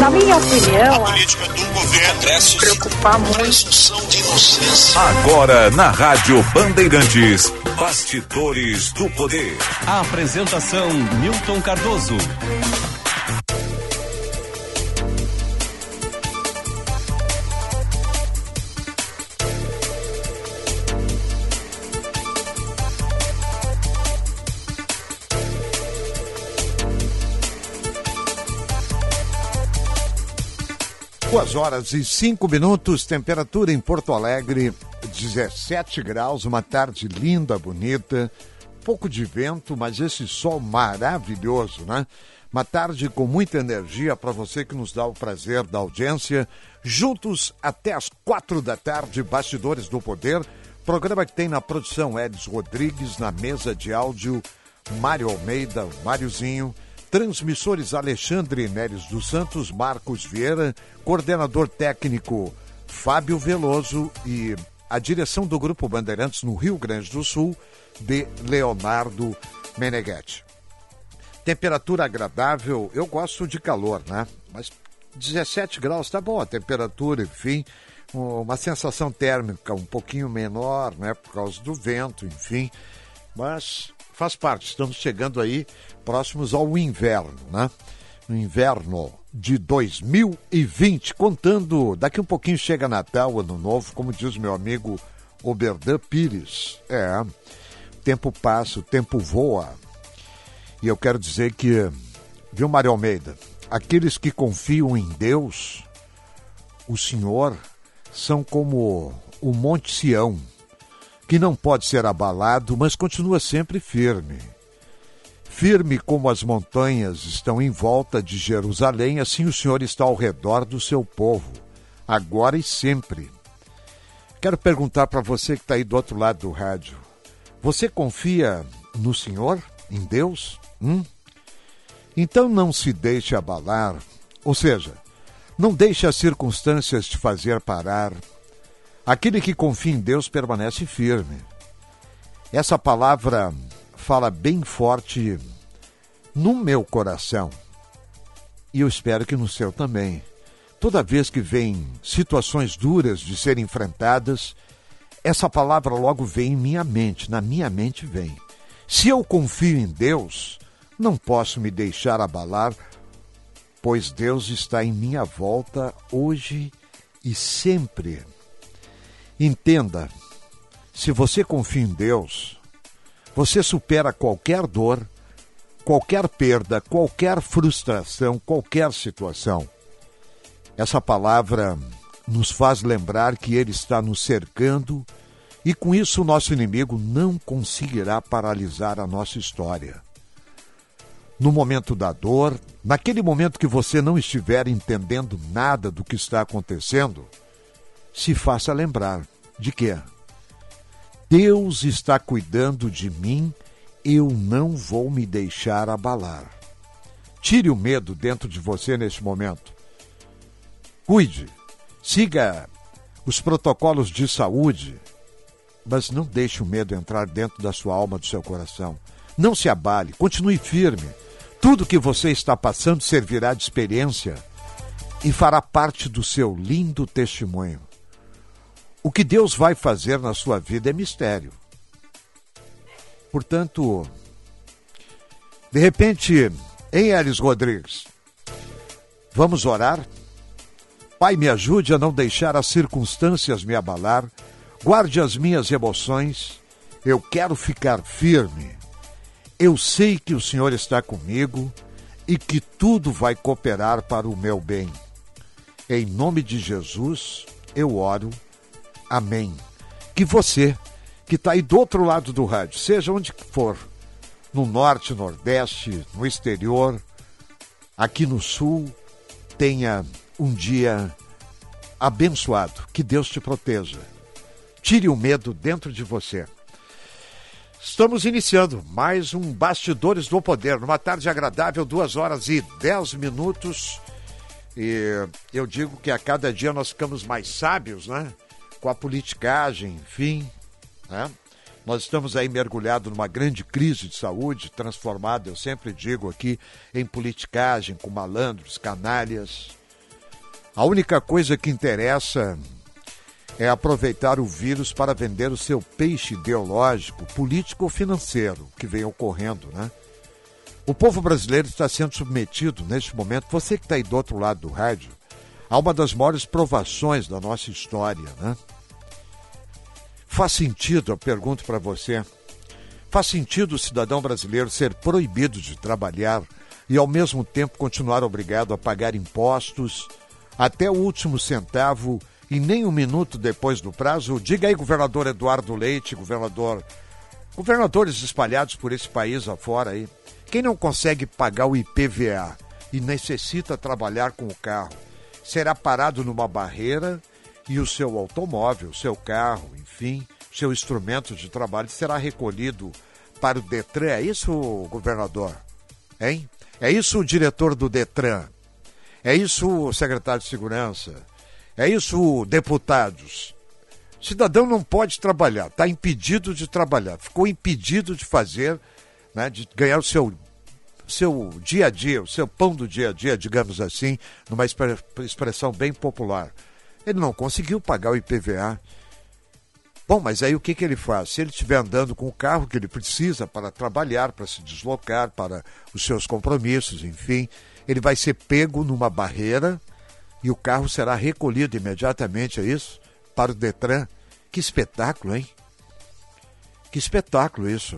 Na minha opinião, a política do governo preocupar muito. Presunção de inocência. Agora na Rádio Bandeirantes, Bastidores do Poder. A apresentação Milton Cardoso. Duas horas e 5 minutos, temperatura em Porto Alegre, 17 graus, uma tarde linda, bonita, pouco de vento, mas esse sol maravilhoso, né? Uma tarde com muita energia para você que nos dá o prazer da audiência. Juntos até as 4 da tarde, Bastidores do Poder, programa que tem na produção Elis Rodrigues, na mesa de áudio Mário Almeida, Máriozinho, transmissores Alexandre Neres dos Santos, Marcos Vieira, coordenador técnico Fábio Veloso e a direção do Grupo Bandeirantes no Rio Grande do Sul, de Leonardo Meneghetti. Temperatura agradável, eu gosto de calor, né? Mas 17 graus tá bom a temperatura, enfim, uma sensação térmica um pouquinho menor, né? Por causa do vento, enfim, mas faz parte, estamos chegando aí próximos ao inverno, né? No inverno de 2020, contando, daqui um pouquinho chega Natal, Ano Novo, como diz meu amigo Oberdan Pires. O tempo passa, o tempo voa. E eu quero dizer que, viu, Mário Almeida, aqueles que confiam em Deus, o Senhor, são como o Monte Sião, que não pode ser abalado, mas continua sempre firme. Firme como as montanhas estão em volta de Jerusalém, assim o Senhor está ao redor do seu povo, agora e sempre. Quero perguntar para você que está aí do outro lado do rádio, você confia no Senhor, em Deus? Então não se deixe abalar, ou seja, não deixe as circunstâncias te fazer parar. Aquele que confia em Deus permanece firme. Essa palavra fala bem forte no meu coração. E eu espero que no seu também. Toda vez que vem situações duras de serem enfrentadas, essa palavra logo vem em minha mente, na minha mente vem. Se eu confio em Deus, não posso me deixar abalar, pois Deus está em minha volta hoje e sempre. Entenda, se você confia em Deus, você supera qualquer dor, qualquer perda, qualquer frustração, qualquer situação. Essa palavra nos faz lembrar que Ele está nos cercando e com isso o nosso inimigo não conseguirá paralisar a nossa história. No momento da dor, naquele momento que você não estiver entendendo nada do que está acontecendo, se faça lembrar de que Deus está cuidando de mim, eu não vou me deixar abalar. Tire o medo dentro de você neste momento. Cuide, siga os protocolos de saúde, mas não deixe o medo entrar dentro da sua alma, do seu coração. Não se abale, continue firme. Tudo que você está passando servirá de experiência e fará parte do seu lindo testemunho. O que Deus vai fazer na sua vida é mistério. Portanto, de repente, em Elis Rodrigues, vamos orar? Pai, me ajude a não deixar as circunstâncias me abalar, guarde as minhas emoções, eu quero ficar firme. Eu sei que o Senhor está comigo e que tudo vai cooperar para o meu bem. Em nome de Jesus, eu oro. Amém. Que você, que está aí do outro lado do rádio, seja onde for, no norte, nordeste, no exterior, aqui no sul, tenha um dia abençoado. Que Deus te proteja. Tire o medo dentro de você. Estamos iniciando mais um Bastidores do Poder, numa tarde agradável, 2 horas e 10 minutos. E eu digo que a cada dia nós ficamos mais sábios, né? Com a politicagem, enfim, né? Nós estamos aí mergulhados numa grande crise de saúde, transformada, eu sempre digo aqui, em politicagem, com malandros, canalhas. A única coisa que interessa é aproveitar o vírus para vender o seu peixe ideológico, político ou financeiro, que vem ocorrendo, né? O povo brasileiro está sendo submetido, neste momento, você que está aí do outro lado do rádio, a uma das maiores provações da nossa história, né? Faz sentido, eu pergunto para você, faz sentido o cidadão brasileiro ser proibido de trabalhar e, ao mesmo tempo, continuar obrigado a pagar impostos até o último centavo e nem um minuto depois do prazo? Diga aí, governador Eduardo Leite, governadores espalhados por esse país afora aí, quem não consegue pagar o IPVA e necessita trabalhar com o carro, será parado numa barreira e o seu automóvel, o seu carro, enfim, o seu instrumento de trabalho será recolhido para o Detran. É isso, governador? Hein? É isso, o diretor do Detran? É isso, o secretário de Segurança? É isso, deputados? Cidadão não pode trabalhar, está impedido de trabalhar, ficou impedido de fazer, né, de ganhar o seu dia a dia, o seu pão do dia a dia, digamos assim, numa expressão bem popular. Ele não conseguiu pagar o IPVA. Bom, mas aí o que ele faz? Se ele estiver andando com o carro que ele precisa para trabalhar, para se deslocar, para os seus compromissos, enfim, ele vai ser pego numa barreira e o carro será recolhido imediatamente, é isso? Para o Detran. Que espetáculo, hein? Que espetáculo isso.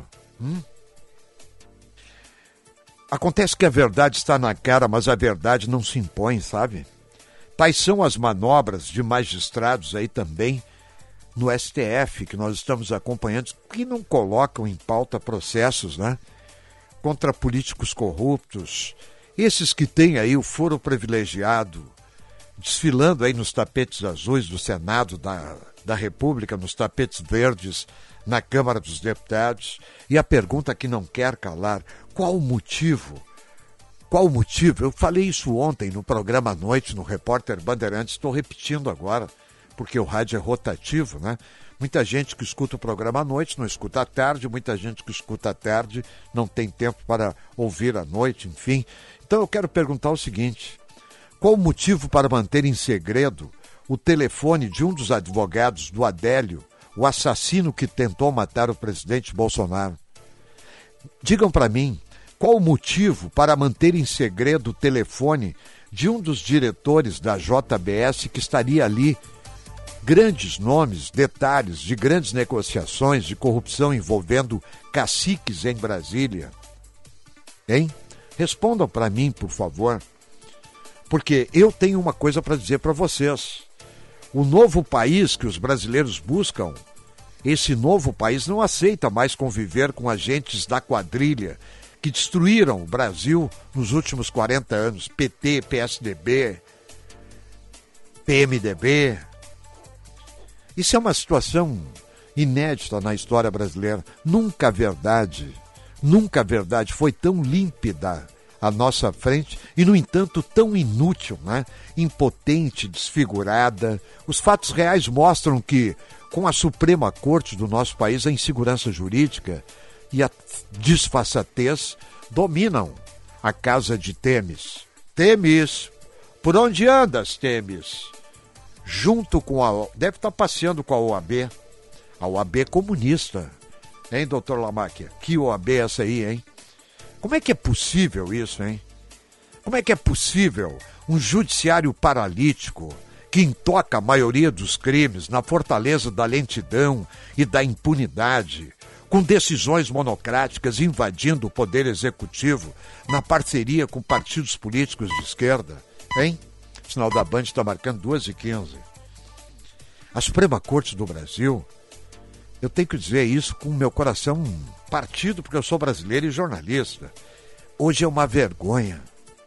Acontece que a verdade está na cara, mas a verdade não se impõe, sabe? Tais são as manobras de magistrados aí também no STF, que nós estamos acompanhando, que não colocam em pauta processos, né? Contra políticos corruptos, esses que têm aí o foro privilegiado, desfilando aí nos tapetes azuis do Senado da República, nos tapetes verdes na Câmara dos Deputados. E a pergunta que não quer calar: qual o motivo? Qual o motivo? Eu falei isso ontem no programa à noite, no Repórter Bandeirantes, estou repetindo agora, porque o rádio é rotativo, né? Muita gente que escuta o programa à noite não escuta à tarde, muita gente que escuta à tarde não tem tempo para ouvir à noite, enfim. Então eu quero perguntar o seguinte: qual o motivo para manter em segredo o telefone de um dos advogados do Adélio, o assassino que tentou matar o presidente Bolsonaro? Digam para mim, qual o motivo para manter em segredo o telefone de um dos diretores da JBS que estaria ali? Grandes nomes, detalhes de grandes negociações de corrupção envolvendo caciques em Brasília. Hein? Respondam para mim, por favor. Porque eu tenho uma coisa para dizer para vocês. O novo país que os brasileiros buscam, esse novo país não aceita mais conviver com agentes da quadrilha que destruíram o Brasil nos últimos 40 anos. PT, PSDB, PMDB. Isso é uma situação inédita na história brasileira. Nunca a verdade foi tão límpida à nossa frente e, no entanto, tão inútil, né? Impotente, desfigurada. Os fatos reais mostram que, com a Suprema Corte do nosso país, a insegurança jurídica e a disfarçatez dominam a casa de Temis. Temis, por onde andas, Temis? Junto com a... Deve estar passeando com a OAB comunista. Hein, doutor Lamáquia? Que OAB é essa aí, hein? Como é que é possível isso, hein? Como é que é possível um judiciário paralítico que intoca a maioria dos crimes na fortaleza da lentidão e da impunidade, com decisões monocráticas invadindo o poder executivo na parceria com partidos políticos de esquerda, hein? O sinal da Band está marcando 2h15. A Suprema Corte do Brasil, eu tenho que dizer isso com o meu coração partido, porque eu sou brasileiro e jornalista. Hoje é uma vergonha.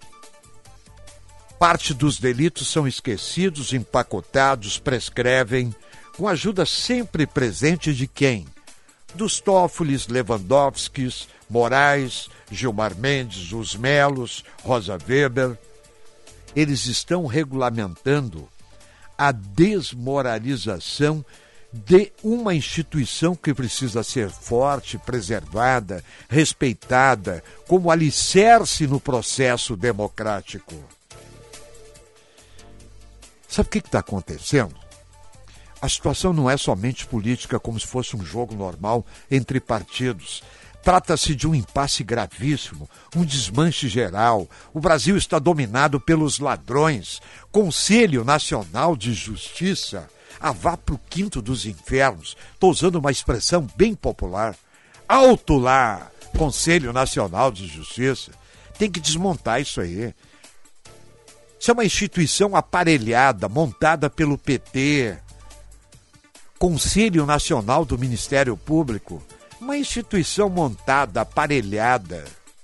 Parte dos delitos são esquecidos, empacotados, prescrevem, com a ajuda sempre presente de quem? Dos Toffoli, Lewandowskis, Moraes, Gilmar Mendes, os Melos, Rosa Weber. Eles estão regulamentando a desmoralização de uma instituição que precisa ser forte, preservada, respeitada, como alicerce no processo democrático. Sabe o que está acontecendo? A situação não é somente política, como se fosse um jogo normal entre partidos. Trata-se de um impasse gravíssimo, um desmanche geral. O Brasil está dominado pelos ladrões. Conselho Nacional de Justiça, vá para o quinto dos infernos. Estou usando uma expressão bem popular. Alto lá, Conselho Nacional de Justiça. Tem que desmontar isso aí. Isso é uma instituição aparelhada, montada pelo PT. Conselho Nacional do Ministério Público. Uma instituição montada, aparelhada.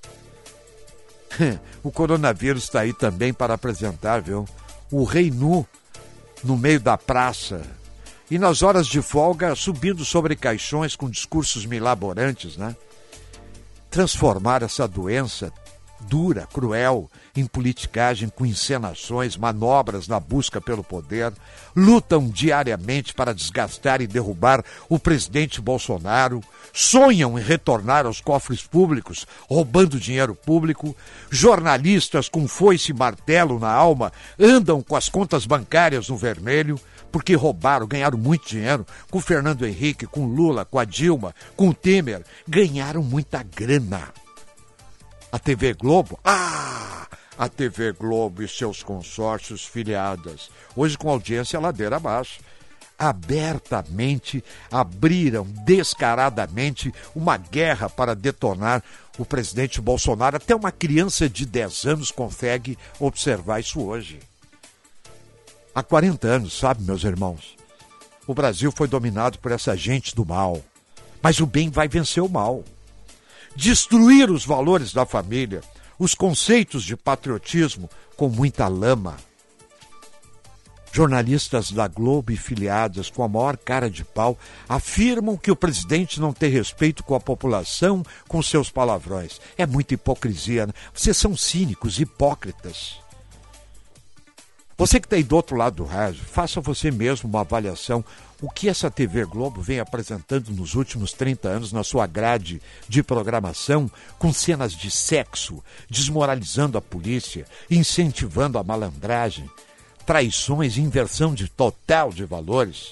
O coronavírus está aí também para apresentar, viu? O rei nu no meio da praça. E nas horas de folga, subindo sobre caixões com discursos milaborantes, né? Transformar essa doença dura, cruel, em politicagem, com encenações, manobras na busca pelo poder, lutam diariamente para desgastar e derrubar o presidente Bolsonaro, sonham em retornar aos cofres públicos, roubando dinheiro público, jornalistas com foice e martelo na alma andam com as contas bancárias no vermelho, porque roubaram, ganharam muito dinheiro com o Fernando Henrique, com o Lula, com a Dilma, com o Temer, ganharam muita grana. A TV Globo? A TV Globo e seus consórcios filiadas, hoje com audiência ladeira abaixo, abertamente abriram descaradamente uma guerra para detonar o presidente Bolsonaro. Até uma criança de 10 anos consegue observar isso hoje. Há 40 anos, sabe, meus irmãos? O Brasil foi dominado por essa gente do mal, mas o bem vai vencer o mal. Destruir os valores da família, os conceitos de patriotismo com muita lama. Jornalistas da Globo e filiadas com a maior cara de pau afirmam que o presidente não tem respeito com a população com seus palavrões. É muita hipocrisia, né? Vocês são cínicos, hipócritas. Você que está aí do outro lado do rádio, faça você mesmo uma avaliação. O que essa TV Globo vem apresentando nos últimos 30 anos na sua grade de programação, com cenas de sexo, desmoralizando a polícia, incentivando a malandragem, traições e inversão de total de valores.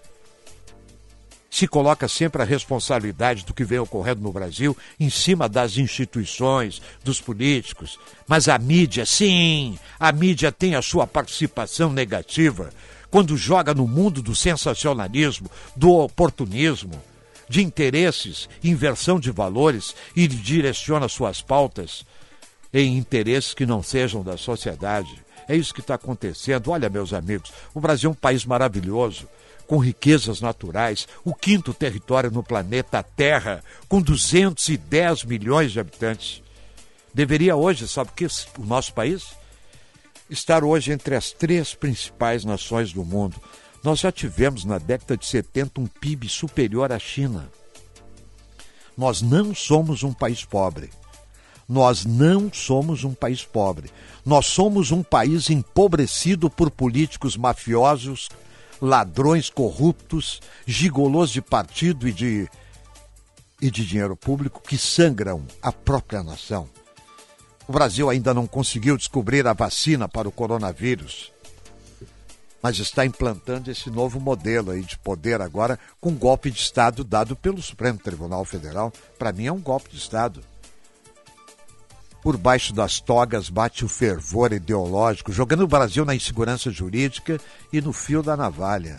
Se coloca sempre a responsabilidade do que vem ocorrendo no Brasil em cima das instituições, dos políticos. Mas a mídia, sim, a mídia tem a sua participação negativa quando joga no mundo do sensacionalismo, do oportunismo, de interesses, inversão de valores e direciona suas pautas em interesses que não sejam da sociedade. É isso que está acontecendo. Olha, meus amigos, o Brasil é um país maravilhoso, com riquezas naturais, o quinto território no planeta Terra, com 210 milhões de habitantes. Deveria hoje, sabe o que o nosso país? Estar hoje entre as 3 principais nações do mundo. Nós já tivemos na década de 70 um PIB superior à China. Nós não somos um país pobre. Nós não somos um país pobre. Nós somos um país empobrecido por políticos mafiosos, ladrões corruptos, gigolôs de partido e de dinheiro público que sangram a própria nação. O Brasil ainda não conseguiu descobrir a vacina para o coronavírus, mas está implantando esse novo modelo aí de poder agora com golpe de Estado dado pelo Supremo Tribunal Federal. Para mim é um golpe de Estado. Por baixo das togas bate o fervor ideológico, jogando o Brasil na insegurança jurídica e no fio da navalha.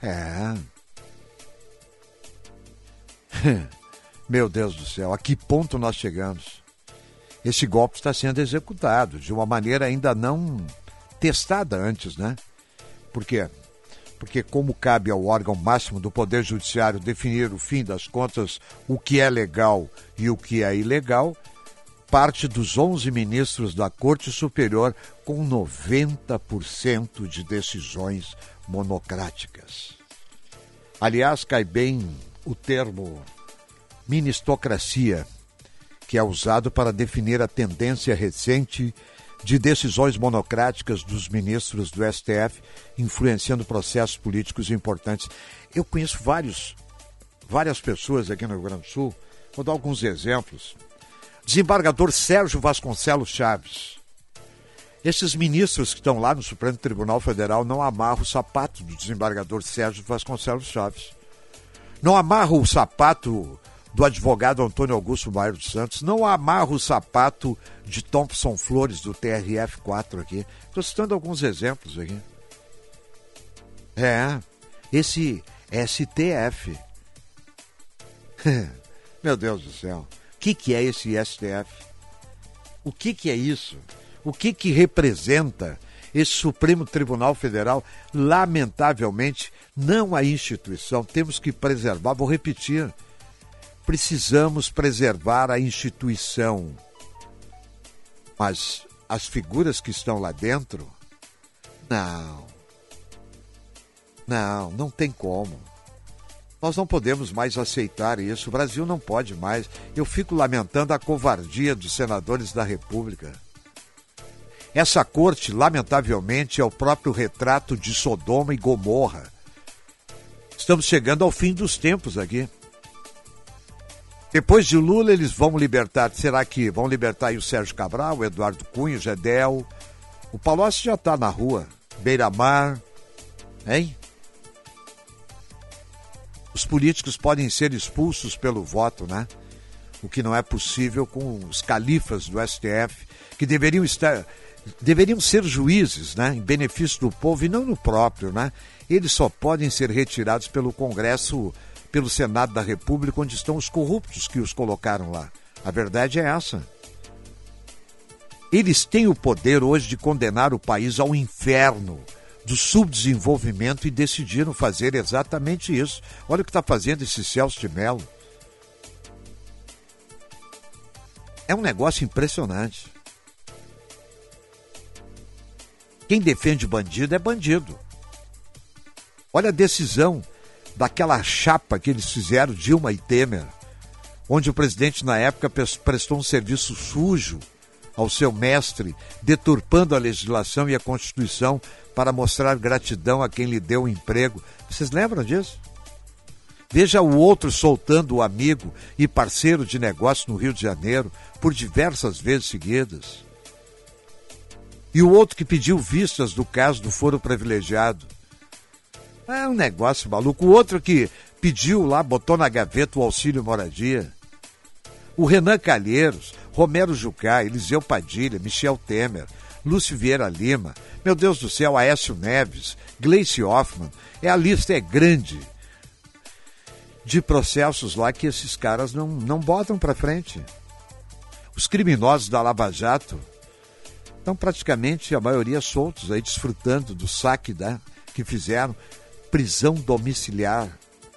Meu Deus do céu, a que ponto nós chegamos? Esse golpe está sendo executado de uma maneira ainda não testada antes, né? Por quê? Porque como cabe ao órgão máximo do Poder Judiciário definir, o fim das contas, o que é legal e o que é ilegal, parte dos 11 ministros da Corte Superior com 90% de decisões monocráticas. Aliás, cai bem o termo ministocracia, que é usado para definir a tendência recente de decisões monocráticas dos ministros do STF, influenciando processos políticos importantes. Eu conheço várias pessoas aqui no Rio Grande do Sul, vou dar alguns exemplos. Desembargador Sérgio Vasconcelos Chaves Esses ministros que estão lá no Supremo Tribunal Federal não amarram o sapato do desembargador Sérgio Vasconcelos Chaves. Não amarram o sapato do advogado Antônio Augusto Maia dos Santos. Não amarram o sapato de Thompson Flores, do TRF4 aqui. Estou citando alguns exemplos aqui. Esse STF. Meu Deus do céu. O que é esse STF? O que é isso? O que representa esse Supremo Tribunal Federal? Lamentavelmente, não a instituição. Temos que preservar, vou repetir, precisamos preservar a instituição. Mas as figuras que estão lá dentro, não tem como. Nós não podemos mais aceitar isso. O Brasil não pode mais. Eu fico lamentando a covardia dos senadores da República. Essa corte, lamentavelmente, é o próprio retrato de Sodoma e Gomorra. Estamos chegando ao fim dos tempos aqui. Depois de Lula, eles vão libertar. Será que vão libertar aí o Sérgio Cabral, o Eduardo Cunha, o Gedel? O Palocci já está na rua. Beira-Mar. Hein? Os políticos podem ser expulsos pelo voto, né? O que não é possível com os califas do STF, que deveriam ser juízes, né? Em benefício do povo e não no próprio, né? Eles só podem ser retirados pelo Congresso, pelo Senado da República, onde estão os corruptos que os colocaram lá. A verdade é essa. Eles têm o poder hoje de condenar o país ao inferno do subdesenvolvimento e decidiram fazer exatamente isso. Olha o que está fazendo esse Celso de Mello. É um negócio impressionante. Quem defende bandido é bandido. Olha a decisão daquela chapa que eles fizeram, Dilma e Temer, onde o presidente na época prestou um serviço sujo ao seu mestre, deturpando a legislação e a Constituição para mostrar gratidão a quem lhe deu o emprego. Vocês lembram disso? Veja o outro soltando o amigo e parceiro de negócio no Rio de Janeiro por diversas vezes seguidas. E o outro que pediu vistas do caso do foro privilegiado. É um negócio maluco. O outro que pediu lá, botou na gaveta o auxílio moradia. O Renan Calheiros, Romero Jucá, Eliseu Padilha, Michel Temer, Lúcio Vieira Lima, meu Deus do céu, Aécio Neves, Gleice Hoffmann. A lista é grande de processos lá que esses caras não botam para frente. Os criminosos da Lava Jato estão praticamente, a maioria, soltos aí, desfrutando do saque que fizeram. Prisão domiciliar.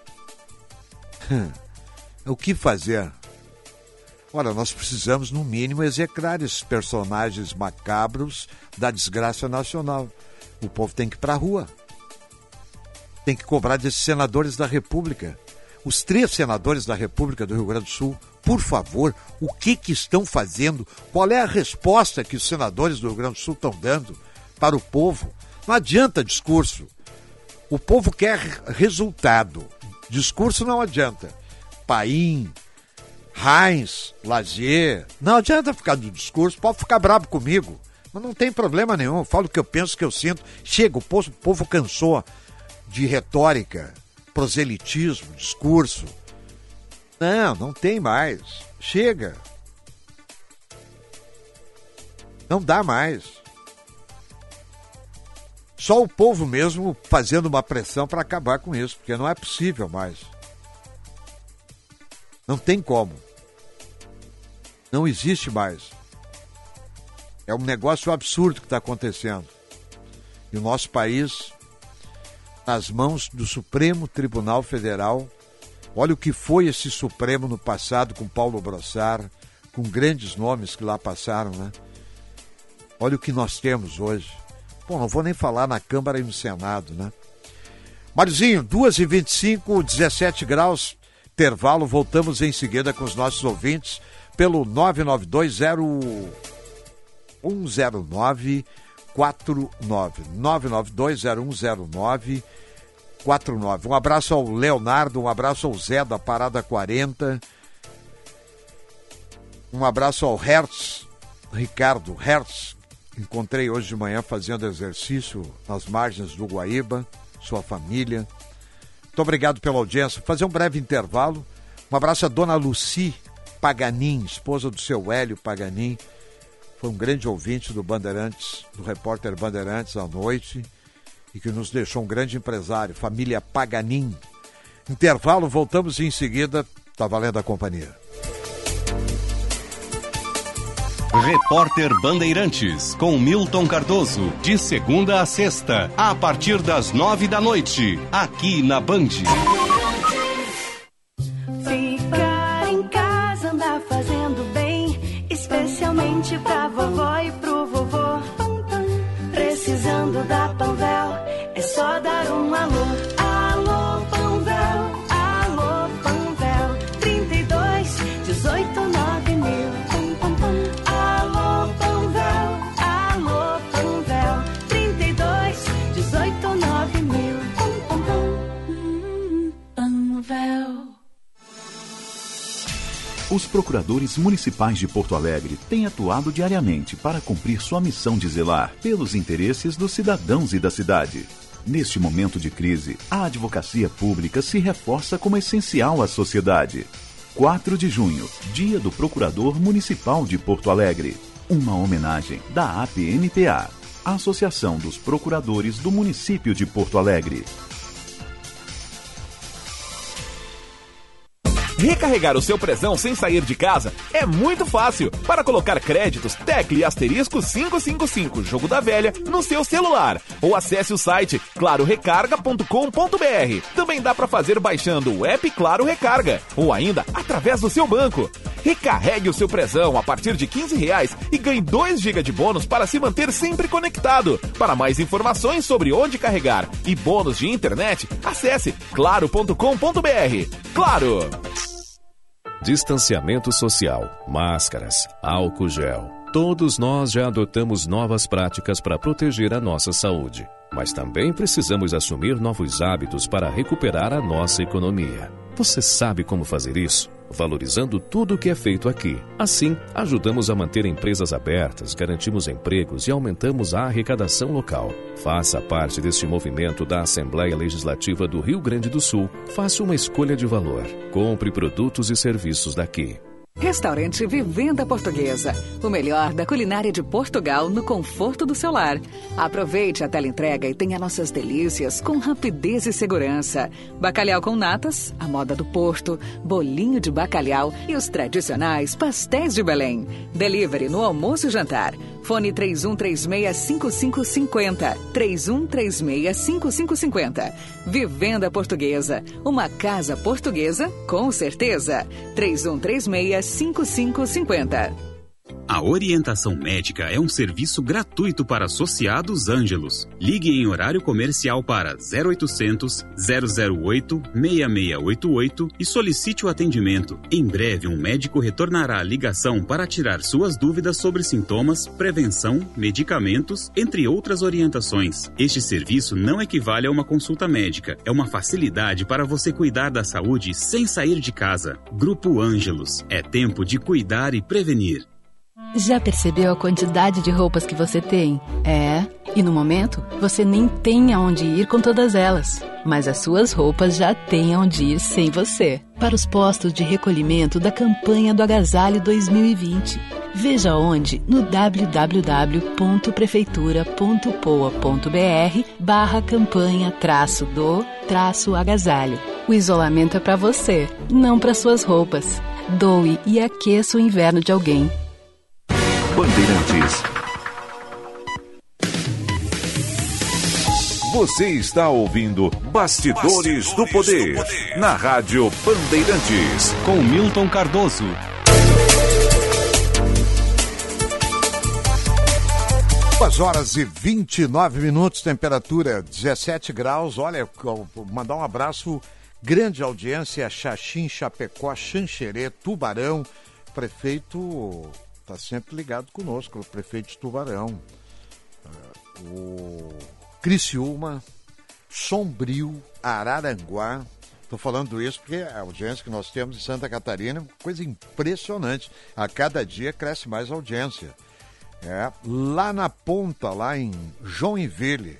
O que fazer? Olha, nós precisamos, no mínimo, execrar esses personagens macabros da desgraça nacional. O povo tem que ir para a rua. Tem que cobrar desses senadores da República. Os 3 senadores da República do Rio Grande do Sul, por favor, o que estão fazendo? Qual é a resposta que os senadores do Rio Grande do Sul estão dando para o povo? Não adianta discurso. O povo quer resultado. Discurso não adianta. Paim, Heinz, Lazier, não adianta ficar do discurso, pode ficar bravo comigo, mas não tem problema nenhum, eu falo o que eu penso, o que eu sinto. Chega, o povo cansou de retórica, proselitismo, discurso. Não tem mais. Chega. Não dá mais. Só o povo mesmo fazendo uma pressão para acabar com isso, porque não é possível mais. Não tem como. Não existe mais. É um negócio absurdo que está acontecendo. E o nosso país, nas mãos do Supremo Tribunal Federal, olha o que foi esse Supremo no passado com Paulo Brossard, com grandes nomes que lá passaram, né? Olha o que nós temos hoje. Bom, não vou nem falar na Câmara e no Senado, né? Mariozinho, 2h25, 17 graus, intervalo, voltamos em seguida com os nossos ouvintes pelo 992010949, 992010949. Um abraço ao Leonardo, um abraço ao Zé da Parada 40, um abraço ao Hertz, Ricardo Hertz, encontrei hoje de manhã fazendo exercício nas margens do Guaíba, sua família. Muito obrigado pela audiência. Vou fazer um breve intervalo. Um abraço à dona Lucy Paganin, esposa do seu Hélio Paganin. Foi um grande ouvinte do Bandeirantes, do repórter Bandeirantes à noite, e que nos deixou um grande empresário, família Paganin. Intervalo, voltamos em seguida. Tá valendo a companhia. Repórter Bandeirantes, com Milton Cardoso, de segunda a sexta, a partir das 9 da noite, aqui na Band. Ficar em casa, andar fazendo bem, especialmente pra vovó e pro vovô. Precisando da Panvel, é só dar um alô. Alô, Panvel, alô, Panvel, 32 18 9000. Alô, Panvel, alô, Panvel, 32 18 9000. Panvel. Os procuradores municipais de Porto Alegre têm atuado diariamente para cumprir sua missão de zelar pelos interesses dos cidadãos e da cidade. Neste momento de crise, a advocacia pública se reforça como essencial à sociedade. 4 de junho, Dia do Procurador Municipal de Porto Alegre. Uma homenagem da APMPA, Associação dos Procuradores do Município de Porto Alegre. Recarregar o seu prezão sem sair de casa é muito fácil. Para colocar créditos, tecle asterisco 555, jogo da velha, no seu celular. Ou acesse o site clarorecarga.com.br. Também dá para fazer baixando o app Claro Recarga. Ou ainda, através do seu banco. Recarregue o seu prezão a partir de R$15 e ganhe 2 GB de bônus para se manter sempre conectado. Para mais informações sobre onde carregar e bônus de internet, acesse claro.com.br. Claro! Distanciamento social, máscaras, álcool gel. Todos nós já adotamos novas práticas para proteger a nossa saúde. Mas também precisamos assumir novos hábitos para recuperar a nossa economia. Você sabe como fazer isso? Valorizando tudo o que é feito aqui. Assim, ajudamos a manter empresas abertas, garantimos empregos e aumentamos a arrecadação local. Faça parte deste movimento da Assembleia Legislativa do Rio Grande do Sul. Faça uma escolha de valor. Compre produtos e serviços daqui. Restaurante Vivenda Portuguesa. O melhor da culinária de Portugal no conforto do seu lar. Aproveite a teleentrega e tenha nossas delícias com rapidez e segurança. Bacalhau com natas, a moda do Porto, bolinho de bacalhau e os tradicionais pastéis de Belém. Delivery no almoço e jantar. Fone 3136-5550. 3136-5550. Vivenda Portuguesa. Uma casa portuguesa com certeza. 3136-5550. A orientação médica é um serviço gratuito para associados Ângelos. Ligue em horário comercial para 0800 008 6688 e solicite o atendimento. Em breve, um médico retornará a ligação para tirar suas dúvidas sobre sintomas, prevenção, medicamentos, entre outras orientações. Este serviço não equivale a uma consulta médica. É uma facilidade para você cuidar da saúde sem sair de casa. Grupo Ângelos. É tempo de cuidar e prevenir. Já percebeu a quantidade de roupas que você tem? E no momento, você nem tem aonde ir com todas elas. Mas as suas roupas já têm aonde ir sem você. Para os postos de recolhimento da campanha do Agasalho 2020. Veja onde no www.prefeitura.poa.br/campanha-do-agasalho. O isolamento é para você, não para suas roupas. Doe e aqueça o inverno de alguém. Bandeirantes. Você está ouvindo Bastidores do Poder, na Rádio Bandeirantes, com Milton Cardoso. Duas horas e 29 minutos, temperatura 17 graus. Olha, mandar um abraço, grande audiência, Xaxim, Chapecó, Xanxerê, Tubarão. Prefeito está sempre ligado conosco, o prefeito de Tubarão. O Criciúma, Sombrio, Araranguá. Estou falando isso porque a audiência que nós temos em Santa Catarina é uma coisa impressionante. A cada dia cresce mais a audiência. Lá na ponta, lá em Joinville.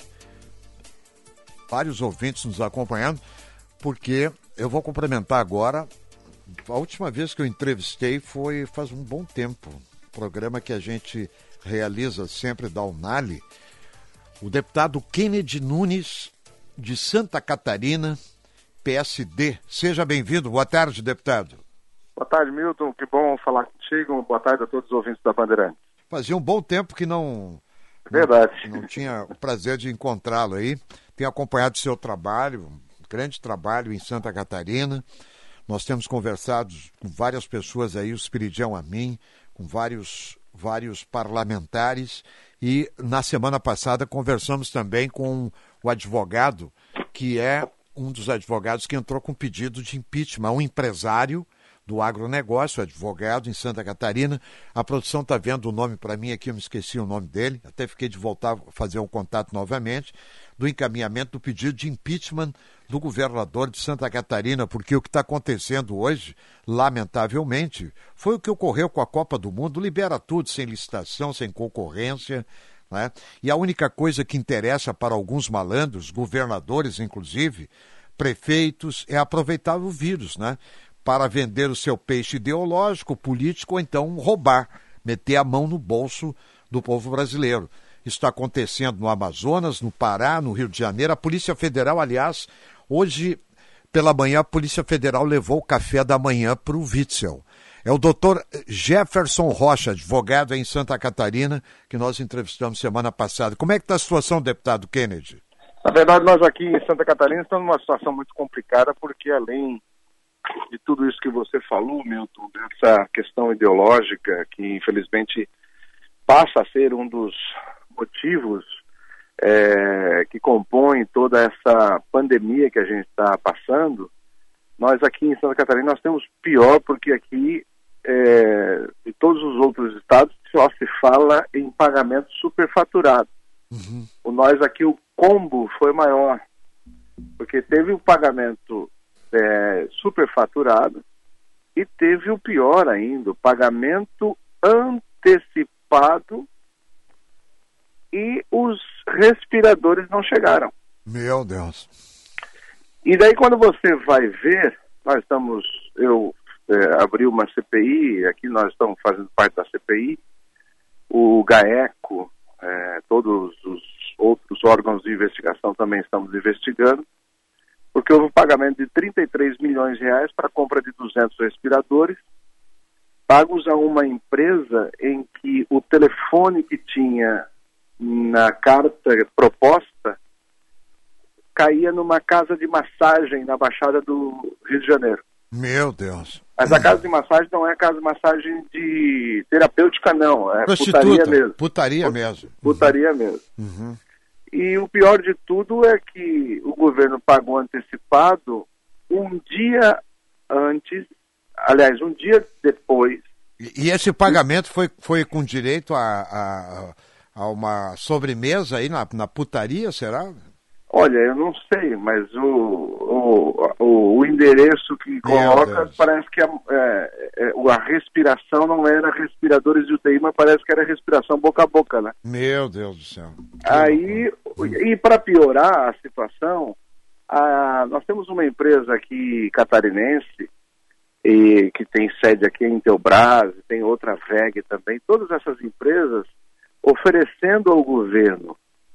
Vários ouvintes nos acompanhando, porque eu vou cumprimentar agora. A última vez que eu entrevistei foi faz um bom tempo. Programa que a gente realiza sempre da Unali. O deputado Kennedy Nunes, de Santa Catarina, PSD. Seja bem-vindo. Boa tarde, deputado. Boa tarde, Milton. Que bom falar contigo. Boa tarde a todos os ouvintes da Bandeirantes. Fazia um bom tempo que não tinha o prazer de encontrá-lo aí. Tenho acompanhado o seu trabalho, um grande trabalho em Santa Catarina. Nós temos conversado com várias pessoas aí, o Espiridião a mim, com vários parlamentares. E na semana passada conversamos também com o advogado, que é um dos advogados que entrou com pedido de impeachment, um empresário do agronegócio, advogado em Santa Catarina. A produção está vendo o nome para mim aqui, eu me esqueci o nome dele, até fiquei de voltar a fazer um contato novamente, do encaminhamento do pedido de impeachment do governador de Santa Catarina, porque o que está acontecendo hoje, lamentavelmente, foi o que ocorreu com a Copa do Mundo, libera tudo, sem licitação, sem concorrência, né? E a única coisa que interessa para alguns malandros, governadores inclusive, prefeitos, é aproveitar o vírus, né? Para vender o seu peixe ideológico, político, ou então roubar, meter a mão no bolso do povo brasileiro. Isso está acontecendo no Amazonas, no Pará, no Rio de Janeiro. A Polícia Federal, aliás, hoje pela manhã, a Polícia Federal levou o café da manhã para o Witzel. É o doutor Jefferson Rocha, advogado em Santa Catarina, que nós entrevistamos semana passada. Como é que está a situação, deputado Kennedy? Na verdade, nós aqui em Santa Catarina estamos numa situação muito complicada, porque além de tudo isso que você falou, Milton, dessa questão ideológica que infelizmente passa a ser um dos motivos que compõem toda essa pandemia que a gente está passando, nós aqui em Santa Catarina nós temos pior, porque aqui de todos os outros estados só se fala em pagamento superfaturado. Nós aqui o combo foi maior, porque teve o pagamento superfaturado e teve o pior ainda, o pagamento antecipado, e os respiradores não chegaram. Meu Deus. E daí quando você vai ver, eu abri uma CPI, aqui nós estamos fazendo parte da CPI, o GAECO, todos os outros órgãos de investigação também estamos investigando, porque houve um pagamento de 33 milhões de reais para a compra de 200 respiradores, pagos a uma empresa em que o telefone que tinha na carta proposta caía numa casa de massagem na Baixada do Rio de Janeiro. Meu Deus. Mas a casa de massagem não é casa de massagem de terapêutica, não. É putaria mesmo. Putaria mesmo. Uhum. E o pior de tudo é que o governo pagou antecipado um dia antes, aliás, um dia depois. E esse pagamento foi com direito a uma sobremesa aí na putaria, será? Olha, eu não sei, mas o endereço que coloca parece que a respiração não era respiradores de UTI, mas parece que era respiração boca a boca, né? Meu Deus do céu. Aí, e para piorar a situação, nós temos uma empresa aqui catarinense, que tem sede aqui em Teobras, tem outra VEG também, todas essas empresas oferecendo ao governo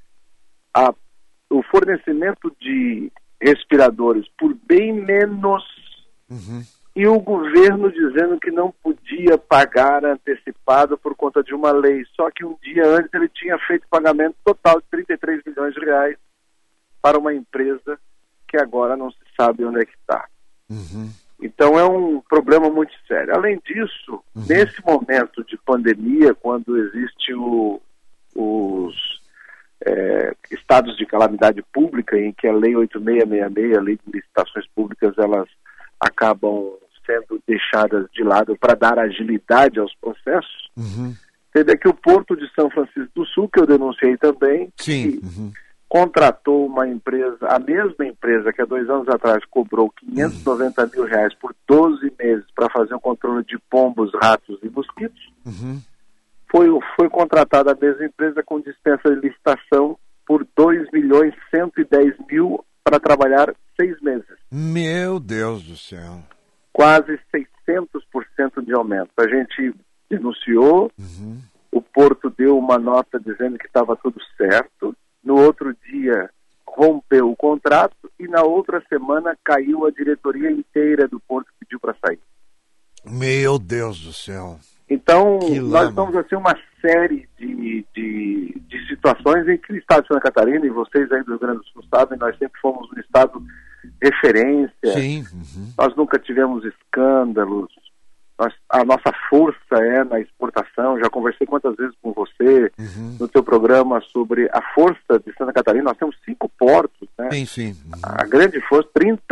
o fornecimento de respiradores por bem menos, e o governo dizendo que não podia pagar antecipado por conta de uma lei. Só que um dia antes ele tinha feito pagamento total de 33 milhões de reais para uma empresa que agora não se sabe onde é que está. Então é um problema muito sério. Além disso, nesse momento de pandemia, quando existe os estados de calamidade pública, em que a Lei 8666, a Lei de Licitações Públicas, elas acabam sendo deixadas de lado para dar agilidade aos processos, teve aqui o Porto de São Francisco do Sul, que eu denunciei também, que contratou uma empresa, a mesma empresa que há 2 anos atrás cobrou 590 mil reais por 12 meses para fazer o controle de pombos, ratos e mosquitos, foi contratada a mesma empresa com dispensa de licitação por 2.110.000 para trabalhar 6 meses. Meu Deus do céu. Quase 600% de aumento. A gente denunciou, o Porto deu uma nota dizendo que estava tudo certo, no outro dia rompeu o contrato e na outra semana caiu a diretoria inteira do Porto que pediu para sair. Meu Deus do céu. Então, nós estamos assim uma série de situações em que o Estado de Santa Catarina, e vocês aí do Rio Grande do Sul sabem, nós sempre fomos um Estado referência. Sim. Nós nunca tivemos escândalos. A nossa força é na exportação. Já conversei quantas vezes com você no teu programa sobre a força de Santa Catarina. Nós temos 5 portos, né? Sim. A grande força,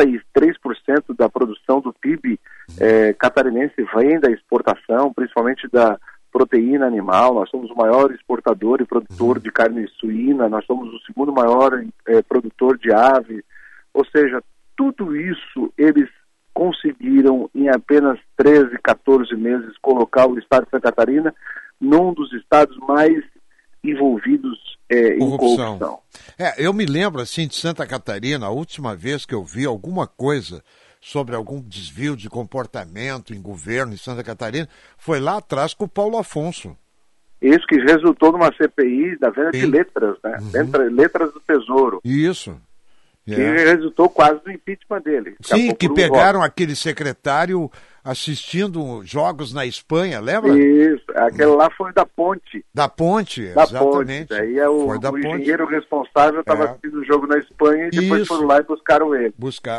33% da produção do PIB catarinense vem da exportação, principalmente da proteína animal. Nós somos o maior exportador e produtor de carne suína. Nós somos o segundo maior produtor de ave. Ou seja, tudo isso eles conseguiram em apenas 13, 14 meses colocar o estado de Santa Catarina num dos estados mais envolvidos em corrupção. Eu me lembro assim de Santa Catarina, a última vez que eu vi alguma coisa sobre algum desvio de comportamento em governo em Santa Catarina, foi lá atrás com o Paulo Afonso. Isso que resultou numa CPI da venda de letras, né? Letras do Tesouro. Isso. Que resultou quase no impeachment dele. Sim, que pegaram aquele secretário assistindo jogos na Espanha, lembra? Isso, aquele lá foi da Ponte. Da Ponte, exatamente. Daí o engenheiro responsável estava assistindo o jogo na Espanha e depois foram lá e buscaram ele.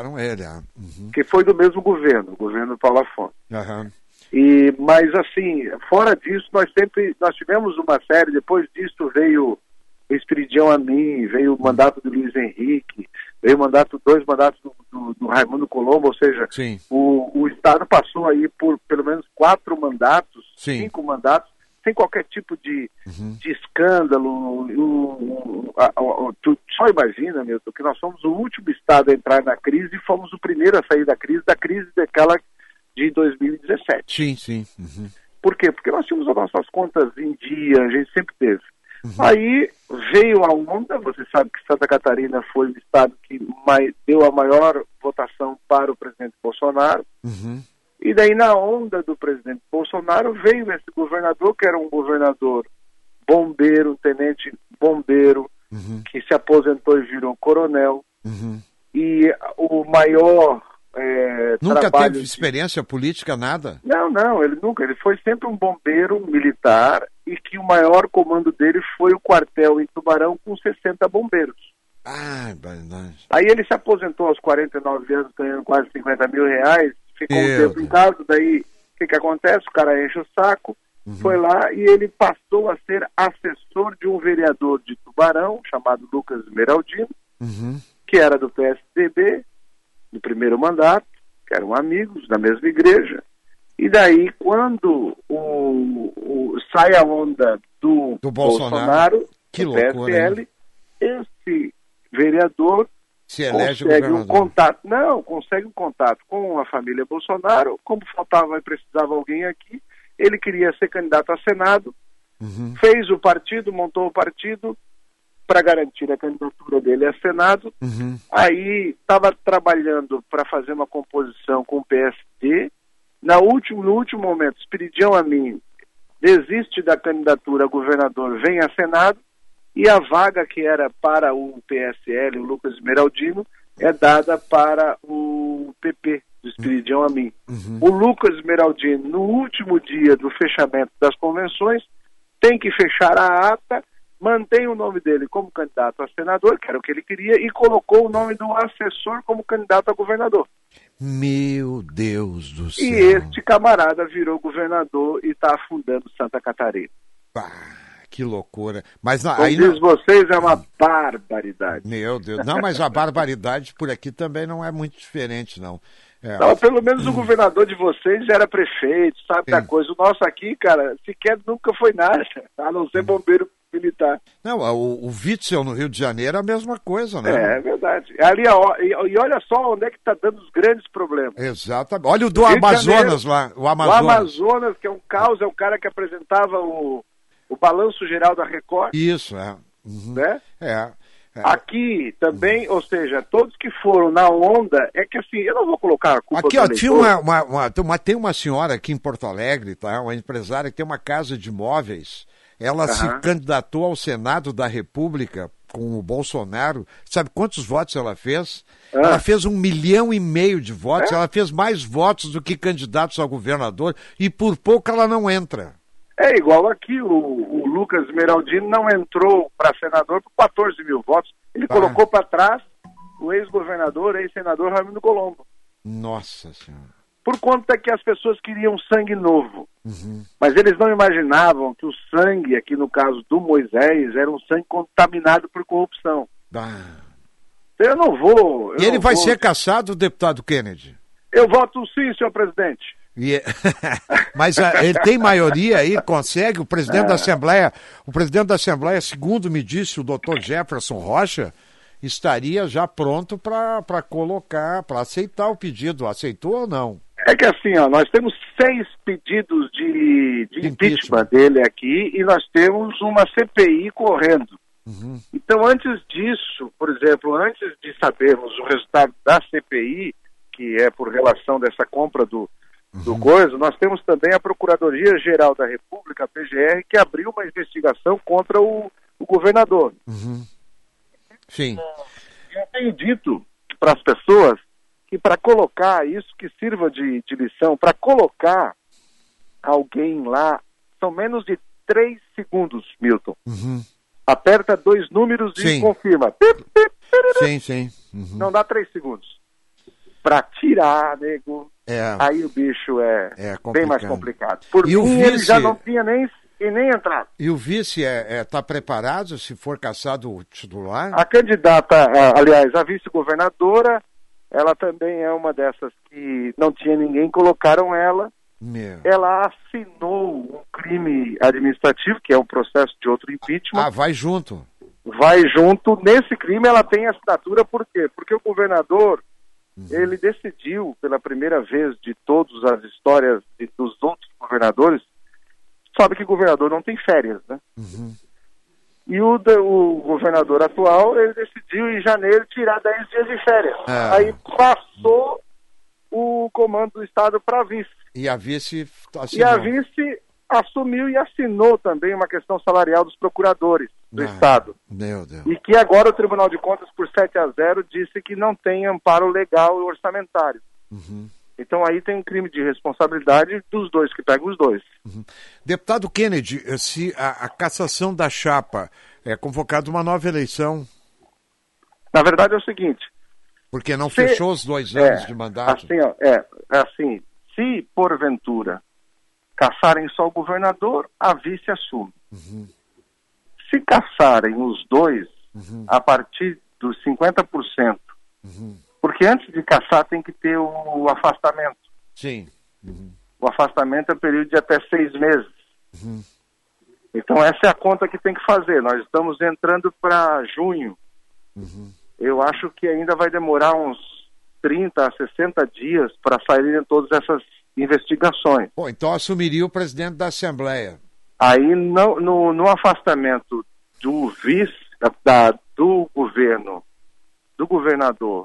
Que foi do mesmo governo, o governo do Paulo Afonso. Mas assim, fora disso, nós tivemos uma série, depois disso veio o Espiridião Amin, veio o mandato do Luiz Henrique, veio dois mandatos do Raimundo Colombo, ou seja, o Estado passou aí por pelo menos 4 mandatos, 5 mandatos, sem qualquer tipo de escândalo. Tu só imagina, Milton, que nós fomos o último Estado a entrar na crise e fomos o primeiro a sair da crise daquela de 2017. Sim. Por quê? Porque nós tínhamos as nossas contas em dia, a gente sempre teve. Aí veio a onda, você sabe que Santa Catarina foi o estado que deu a maior votação para o presidente Bolsonaro, e daí na onda do presidente Bolsonaro veio esse governador, que era um governador bombeiro, um tenente bombeiro, que se aposentou e virou coronel, e o maior nunca teve experiência política, nada? Não, ele foi sempre um bombeiro militar e que o maior comando dele foi o quartel em Tubarão com 60 bombeiros. Aí ele se aposentou aos 49 anos, ganhando quase 50 mil reais, ficou um tempo em casa, daí o que acontece? O cara enche o saco, foi lá e ele passou a ser assessor de um vereador de Tubarão, chamado Lucas Esmeraldino, que era do PSDB, do primeiro mandato, que eram amigos da mesma igreja, e daí quando sai a onda do Bolsonaro que do loucura, PSL, esse vereador se elege consegue um contato com a família Bolsonaro, como faltava e precisava alguém aqui, ele queria ser candidato a Senado, fez o partido, montou o partido, para garantir a candidatura dele a Senado, aí estava trabalhando para fazer uma composição com o PSD, no último momento, Espiridião Amin desiste da candidatura a governador, vem a Senado, e a vaga que era para o PSL, o Lucas Esmeraldino, é dada para o PP, do Espiridião Amin. O Lucas Esmeraldino, no último dia do fechamento das convenções, tem que fechar a ata, mantém o nome dele como candidato a senador, que era o que ele queria, e colocou o nome do assessor como candidato a governador. Meu Deus do céu. E este camarada virou governador e está afundando Santa Catarina. Que loucura. Mas como aí diz vocês, é uma barbaridade. Meu Deus. Não, mas a barbaridade por aqui também não é muito diferente, não. Não, pelo menos o governador de vocês era prefeito, sabe da coisa. O nosso aqui, cara, sequer nunca foi nada, a não ser bombeiro militar. Não, o Witzel no Rio de Janeiro é a mesma coisa, né? É verdade. Ali, e olha só onde é que está dando os grandes problemas. Exatamente. Olha o do Amazonas lá. O Amazonas, que é um caos, é o cara que apresentava o Balanço Geral da Record. Isso, é. Uhum. Né? É. Aqui também, ou seja, todos que foram na onda, é que assim, eu não vou colocar a culpa aqui, do ó, eleitor. tem uma senhora aqui em Porto Alegre, tá? Uma empresária que tem uma casa de imóveis. Ela se candidatou ao Senado da República com o Bolsonaro. Sabe quantos votos ela fez? Ela fez 1,5 milhão de votos. Ela fez mais votos do que candidatos ao governador e por pouco ela não entra. É igual aqui, o Lucas Esmeraldino não entrou para senador por 14 mil votos. Ele colocou para trás o ex-governador, ex-senador Raimundo Colombo. Nossa Senhora. Por conta que as pessoas queriam sangue novo. Mas eles não imaginavam que o sangue, aqui no caso do Moisés, era um sangue contaminado por corrupção. Eu não vou... E ele vai ser cassado, deputado Kennedy? Eu voto sim, senhor presidente. Mas ele tem maioria aí, consegue? O presidente da Assembleia, segundo me disse o doutor Jefferson Rocha, estaria já pronto para colocar, para aceitar o pedido. Aceitou ou não? É que assim, ó, nós temos 6 pedidos de impeachment dele aqui e nós temos uma CPI correndo. Então, antes disso, por exemplo, antes de sabermos o resultado da CPI, que é por relação dessa compra do coisa, nós temos também a Procuradoria-Geral da República, a PGR, que abriu uma investigação contra o governador. Sim. Eu tenho dito para as pessoas que para colocar isso, que sirva de lição, para colocar alguém lá, são menos de 3 segundos, Milton. Aperta 2 números e confirma. Sim. Não dá 3 segundos. Para tirar, nego, aí o bicho é bem mais complicado. Por mim, ele já não tinha nem entrado. E o vice está preparado se for cassado o titular? A candidata, aliás, a vice-governadora, ela também é uma dessas que não tinha ninguém, colocaram ela. Ela assinou um crime administrativo, que é um processo de outro impeachment. Vai junto. Vai junto. Nesse crime ela tem assinatura, por quê? Porque o governador, ele decidiu, pela primeira vez de todas as histórias dos outros governadores, sabe que o governador não tem férias, né? E o governador atual, ele decidiu em janeiro tirar 10 dias de férias. Aí passou o comando do Estado para a vice. E a vice assinou. E a vice assumiu e assinou também uma questão salarial dos procuradores do Estado. Meu Deus. E que agora o Tribunal de Contas, por 7-0, disse que não tem amparo legal e orçamentário. Então aí tem um crime de responsabilidade dos dois, que pegam os dois. Deputado Kennedy, se a cassação da chapa é convocada uma nova eleição... Na verdade é o seguinte... Porque não fechou os 2 anos de mandato? Assim, se porventura cassarem só o governador, a vice assume. Se cassarem os dois, a partir dos 50%, porque antes de cassar tem que ter o afastamento. Sim. O afastamento é período de até 6 meses. Então essa é a conta que tem que fazer. Nós estamos entrando para junho. Eu acho que ainda vai demorar uns 30 a 60 dias para saírem todas essas investigações. Bom, então assumiria o presidente da Assembleia. Aí no afastamento do vice, do governo, do governador,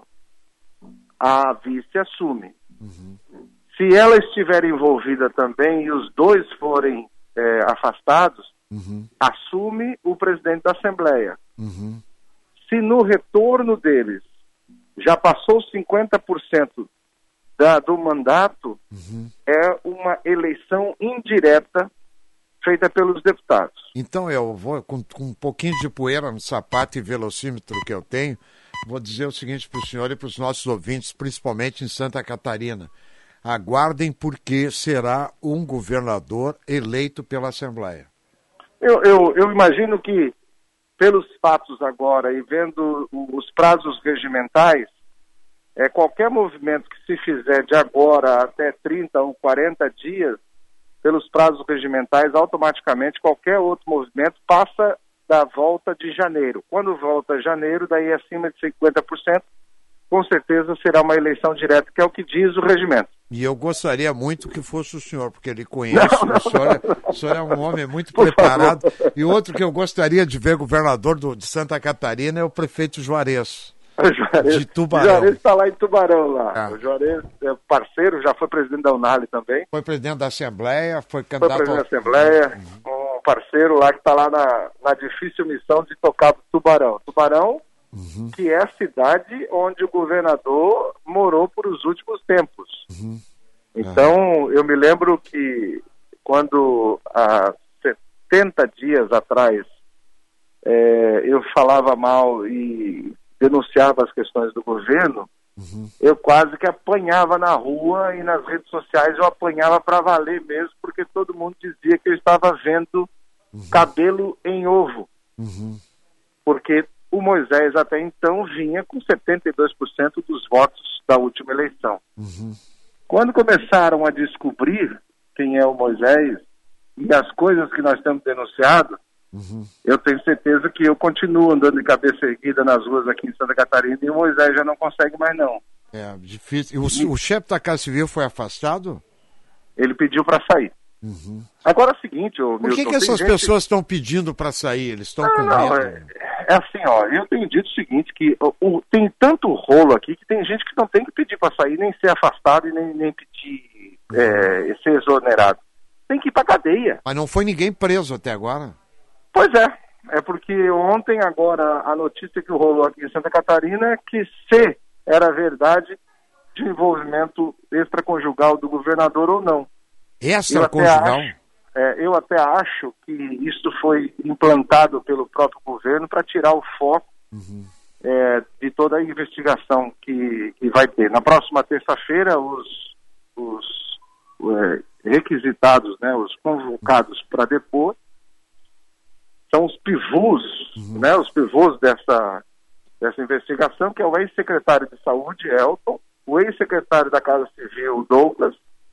a vice assume. Se ela estiver envolvida também e os dois forem afastados, assume o presidente da Assembleia. Se no retorno deles já passou 50% do mandato, é uma eleição indireta feita pelos deputados. Então eu vou, com um pouquinho de poeira no sapato e velocímetro que eu tenho, vou dizer o seguinte para o senhor e para os nossos ouvintes, principalmente em Santa Catarina. Aguardem, porque será um governador eleito pela Assembleia. Eu imagino que, pelos fatos agora e vendo os prazos regimentais, qualquer movimento que se fizer de agora até 30 ou 40 dias, pelos prazos regimentais, automaticamente qualquer outro movimento passa da volta de janeiro. Quando volta janeiro, daí acima de 50%, com certeza será uma eleição direta, que é o que diz o regimento. E eu gostaria muito que fosse o senhor, porque ele conhece, o senhor é um homem muito preparado. E outro que eu gostaria de ver governador de Santa Catarina é o prefeito Juarez. Juarez, de Tubarão. Juarez está lá em Tubarão, lá. Ah. O Juarez é parceiro, já foi presidente da Unali também. Foi presidente da Assembleia, foi candidato... Foi presidente da Assembleia, um parceiro lá que está lá na difícil missão de tocar Tubarão. Tubarão, que é a cidade onde o governador morou por os últimos tempos. Então, eu me lembro que quando há 70 dias atrás eu falava mal e denunciava as questões do governo, eu quase que apanhava na rua e nas redes sociais eu apanhava para valer mesmo, porque todo mundo dizia que eu estava vendo cabelo em ovo. Porque o Moisés até então vinha com 72% dos votos da última eleição. Quando começaram a descobrir quem é o Moisés e as coisas que nós temos denunciado, eu tenho certeza que eu continuo andando de cabeça erguida nas ruas aqui em Santa Catarina e o Moisés já não consegue mais não. É difícil. O chefe da Casa Civil foi afastado? Ele pediu para sair. Agora é o seguinte, Por que essas pessoas estão pedindo para sair? Eles estão com medo? É assim, ó, eu tenho dito o seguinte, que tem tanto rolo aqui que tem gente que não tem que pedir para sair, nem ser afastado e nem pedir ser exonerado. Tem que ir para cadeia. Mas não foi ninguém preso até agora? Pois é porque ontem agora a notícia que rolou aqui em Santa Catarina é que se era verdade de envolvimento extraconjugal do governador ou não. Extraconjugal? Eu até acho que isso foi implantado pelo próprio governo para tirar o foco de toda a investigação que vai ter. Na próxima terça-feira, os requisitados, né, os convocados para depor, são os pivôs, os pivôs dessa investigação, que é o ex-secretário de Saúde, Elton, o ex-secretário da Casa Civil, Douglas,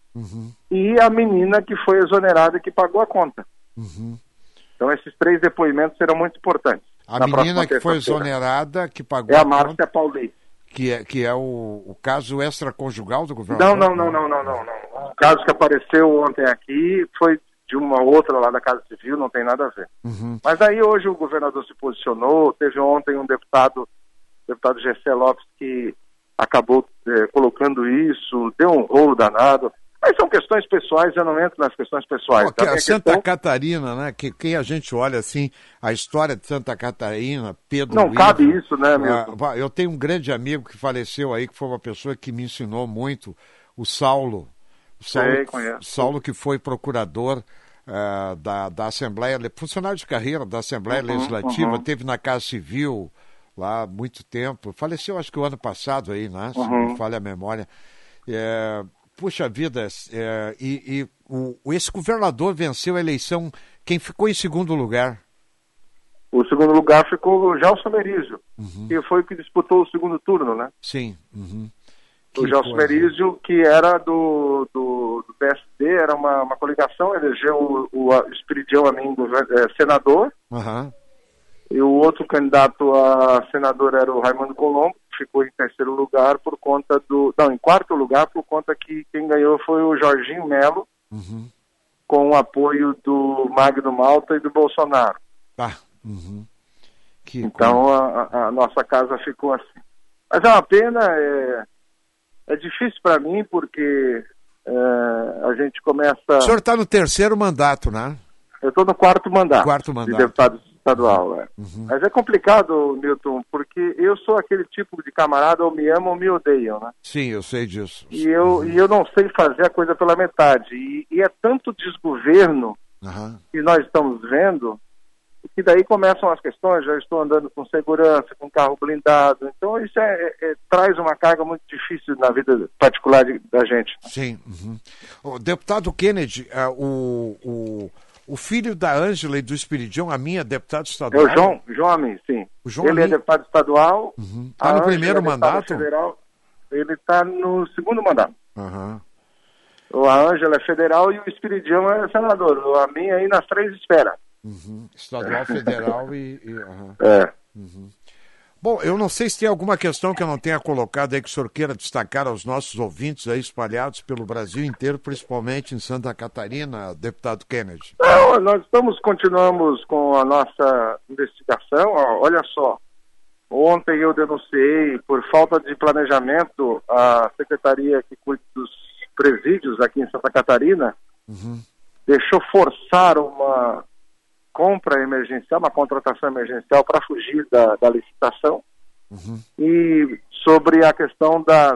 e a menina que foi exonerada e que pagou a conta. Então esses 3 depoimentos serão muito importantes. A menina que foi exonerada, que pagou a conta... É a Márcia Pauley. Que é o caso extraconjugal do governador? Não. O caso que apareceu ontem aqui foi de uma outra lá da Casa Civil, não tem nada a ver. Mas aí hoje o governador se posicionou, teve ontem um deputado Gessé Lopes, que acabou colocando isso, deu um rolo danado. Mas são questões pessoais, eu não entro nas questões pessoais. A Santa Catarina, né? Que a gente olha assim, a história de Santa Catarina, Pedro Não Luiz, cabe isso, né, Milton? Eu tenho um grande amigo que faleceu aí, que foi uma pessoa que me ensinou muito, o Saulo. Saulo que foi procurador da Assembleia, funcionário de carreira da Assembleia Legislativa, teve na Casa Civil lá há muito tempo. Faleceu acho que o ano passado aí, né? Se não me falha a memória. Puxa vida, esse governador venceu a eleição. Quem ficou em segundo lugar? O segundo lugar ficou o Gelson Merizio, que foi o que disputou o segundo turno, né? Sim. O Gelson Merizio, que era do PSD, era uma coligação, elegeu o Espiridião Amin, senador. E o outro candidato a senador era o Raimundo Colombo, que ficou em terceiro lugar por conta em quarto lugar, por conta que quem ganhou foi o Jorginho Melo, com o apoio do Magno Malta e do Bolsonaro. Então a nossa casa ficou assim. Mas é uma pena, é difícil para mim, porque a gente começa... O senhor está no terceiro mandato, né? Eu estou no quarto mandato de deputado estadual. Mas é complicado, Milton, porque eu sou aquele tipo de camarada, ou me amam ou me odeiam, né? Sim, eu sei disso. E eu não sei fazer a coisa pela metade. E é tanto desgoverno que nós estamos vendo, que daí começam as questões. Já estou andando com segurança, com carro blindado. Então isso traz uma carga muito difícil na vida particular da gente. Sim. O deputado Kennedy, o filho da Ângela e do Espiridião, a minha deputada estadual... É o João Amin, sim. Ele é deputado estadual. Está no primeiro mandato? Federal, ele está no segundo mandato. Uhum. A Ângela é federal e o Espiridião é senador. O Amin aí nas 3 esferas. Estadual, federal e... Bom, eu não sei se tem alguma questão que eu não tenha colocado aí que o senhor queira destacar aos nossos ouvintes aí espalhados pelo Brasil inteiro, principalmente em Santa Catarina, deputado Kennedy. Não, nós continuamos com a nossa investigação. Olha só, ontem eu denunciei por falta de planejamento a secretaria que cuida dos presídios aqui em Santa Catarina, deixou forçar uma compra emergencial, uma contratação emergencial para fugir da licitação. E sobre a questão das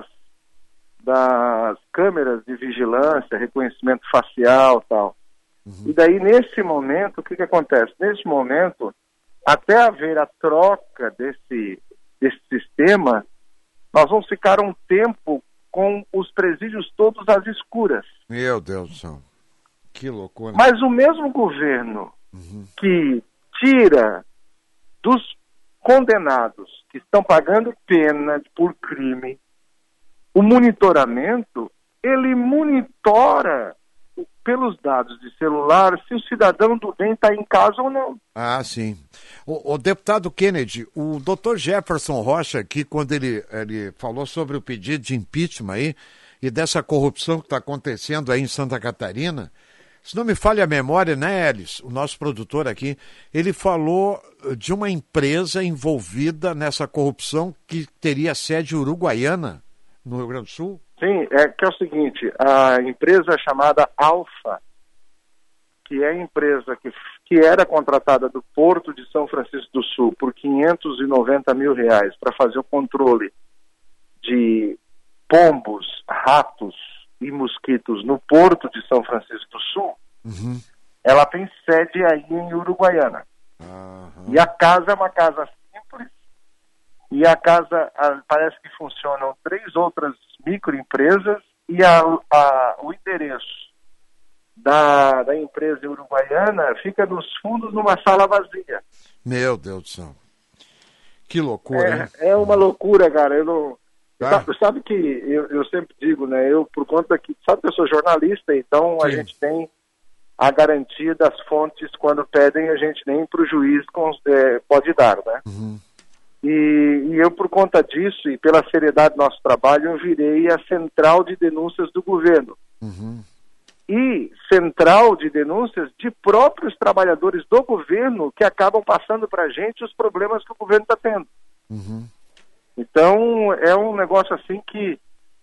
câmeras de vigilância, reconhecimento facial e tal. E daí, nesse momento, o que acontece? Nesse momento, até haver a troca desse sistema, nós vamos ficar um tempo com os presídios todos às escuras. Meu Deus do céu. Que loucura. Mas o mesmo governo que tira dos condenados que estão pagando pena por crime o monitoramento, ele monitora pelos dados de celular se o cidadão do bem está em casa ou não. Ah, sim. O deputado Kennedy, o doutor Jefferson Rocha aqui, quando ele falou sobre o pedido de impeachment aí e dessa corrupção que está acontecendo aí em Santa Catarina, se não me falha a memória, né, Elis, o nosso produtor aqui, ele falou de uma empresa envolvida nessa corrupção que teria sede uruguaiana no Rio Grande do Sul? Sim, que é o seguinte, a empresa chamada Alfa, que é a empresa que era contratada do Porto de São Francisco do Sul por R$590 mil para fazer o controle de pombos, ratos e mosquitos no Porto de São Francisco do Sul, ela tem sede aí em Uruguaiana. E a casa é uma casa simples, e a casa parece que funcionam 3 outras microempresas, e o endereço da empresa uruguaiana fica nos fundos numa sala vazia. Meu Deus do céu. Que loucura, hein? É uma loucura, cara. Eu não... Sabe que eu sempre digo, né? Eu, por conta que... Sabe que eu sou jornalista, então a gente tem a garantia das fontes. Quando pedem, a gente nem para o juiz pode dar, né? E eu, por conta disso e pela seriedade do nosso trabalho, eu virei a central de denúncias do governo. E central de denúncias de próprios trabalhadores do governo que acabam passando para a gente os problemas que o governo está tendo. Então, é um negócio assim que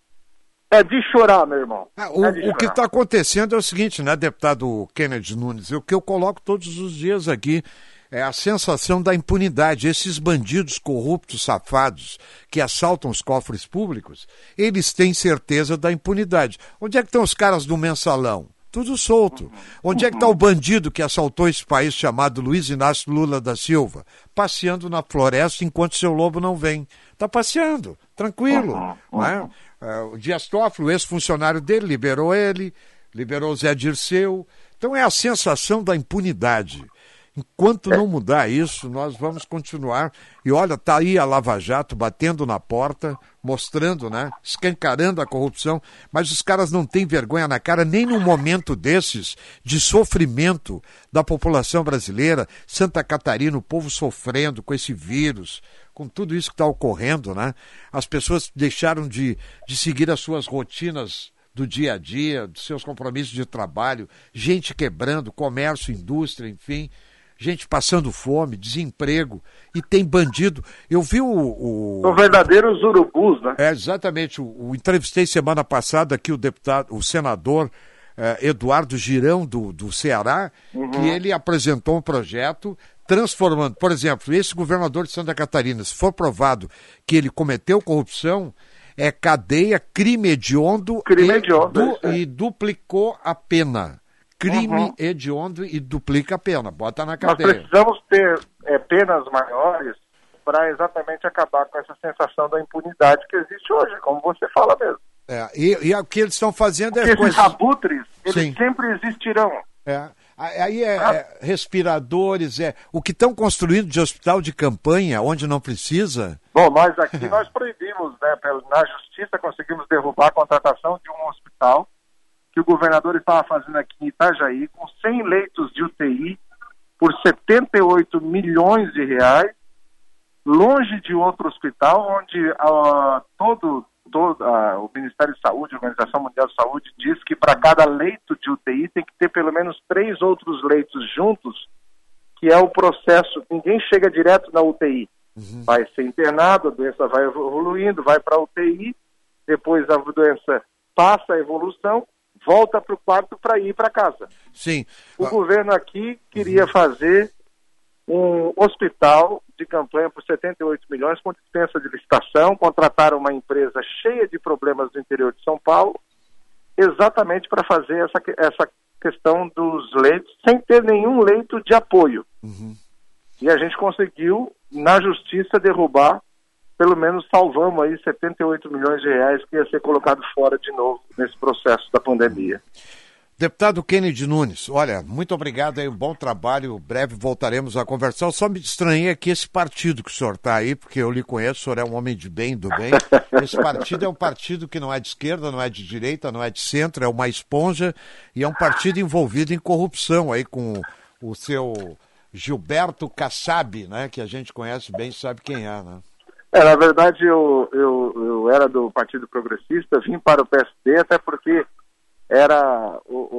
é de chorar, meu irmão. O que está acontecendo é o seguinte, né, deputado Kennedy Nunes? O que eu coloco todos os dias aqui é a sensação da impunidade. Esses bandidos corruptos, safados, que assaltam os cofres públicos, eles têm certeza da impunidade. Onde é que estão os caras do mensalão? Tudo solto. Onde é que está o bandido que assaltou esse país chamado Luiz Inácio Lula da Silva? Passeando na floresta enquanto seu lobo não vem. Está passeando, tranquilo. Não é? O Dias Toffoli, o ex-funcionário dele, liberou o Zé Dirceu. Então é a sensação da impunidade. Enquanto não mudar isso, nós vamos continuar. E olha, está aí a Lava Jato batendo na porta, mostrando, né, escancarando a corrupção, mas os caras não têm vergonha na cara, nem num momento desses de sofrimento da população brasileira. Santa Catarina, o povo sofrendo com esse vírus, com tudo isso que está ocorrendo, né? As pessoas deixaram de seguir as suas rotinas do dia a dia, dos seus compromissos de trabalho, gente quebrando, comércio, indústria, enfim... Gente passando fome, desemprego, e tem bandido. Eu vi São verdadeiros urubus, né? Exatamente. O entrevistei semana passada aqui o senador Eduardo Girão, do Ceará, que ele apresentou um projeto transformando, por exemplo, esse governador de Santa Catarina, se for provado que ele cometeu corrupção, é cadeia, crime hediondo e duplicou a pena. Crime hediondo e duplica a pena, bota na cadeia. Nós precisamos ter penas maiores para exatamente acabar com essa sensação da impunidade que existe hoje, como você fala mesmo. E o que eles estão fazendo Porque esses abutres, eles sempre existirão. Aí respiradores, o que estão construindo de hospital de campanha, onde não precisa. Bom, nós aqui nós proibimos, né, na justiça conseguimos derrubar a contratação de um hospital que o governador estava fazendo aqui em Itajaí, com 100 leitos de UTI, por R$78 milhões, longe de outro hospital, onde o Ministério da Saúde, a Organização Mundial de Saúde, diz que para cada leito de UTI tem que ter pelo menos 3 outros leitos juntos, que é o processo, ninguém chega direto na UTI. Vai ser internado, a doença vai evoluindo, vai para a UTI, depois a doença passa a evolução, volta para o quarto para ir para casa. Sim. O governo aqui queria fazer um hospital de campanha por 78 milhões com dispensa de licitação, contrataram uma empresa cheia de problemas do interior de São Paulo, exatamente para fazer essa questão dos leitos, sem ter nenhum leito de apoio. E a gente conseguiu, na justiça, derrubar, pelo menos salvamos aí 78 milhões de reais que ia ser colocado fora de novo nesse processo da pandemia. Deputado Kennedy Nunes, olha, muito obrigado aí, um bom trabalho, breve voltaremos a conversar. Eu só me estranhei aqui esse partido que o senhor está aí, porque eu lhe conheço, o senhor é um homem de bem, do bem. Esse partido é um partido que não é de esquerda, não é de direita, não é de centro, é uma esponja e é um partido envolvido em corrupção aí com o seu Gilberto Kassab, né, que a gente conhece bem, sabe quem é, né? Na verdade, eu era do Partido Progressista, vim para o PSD, até porque era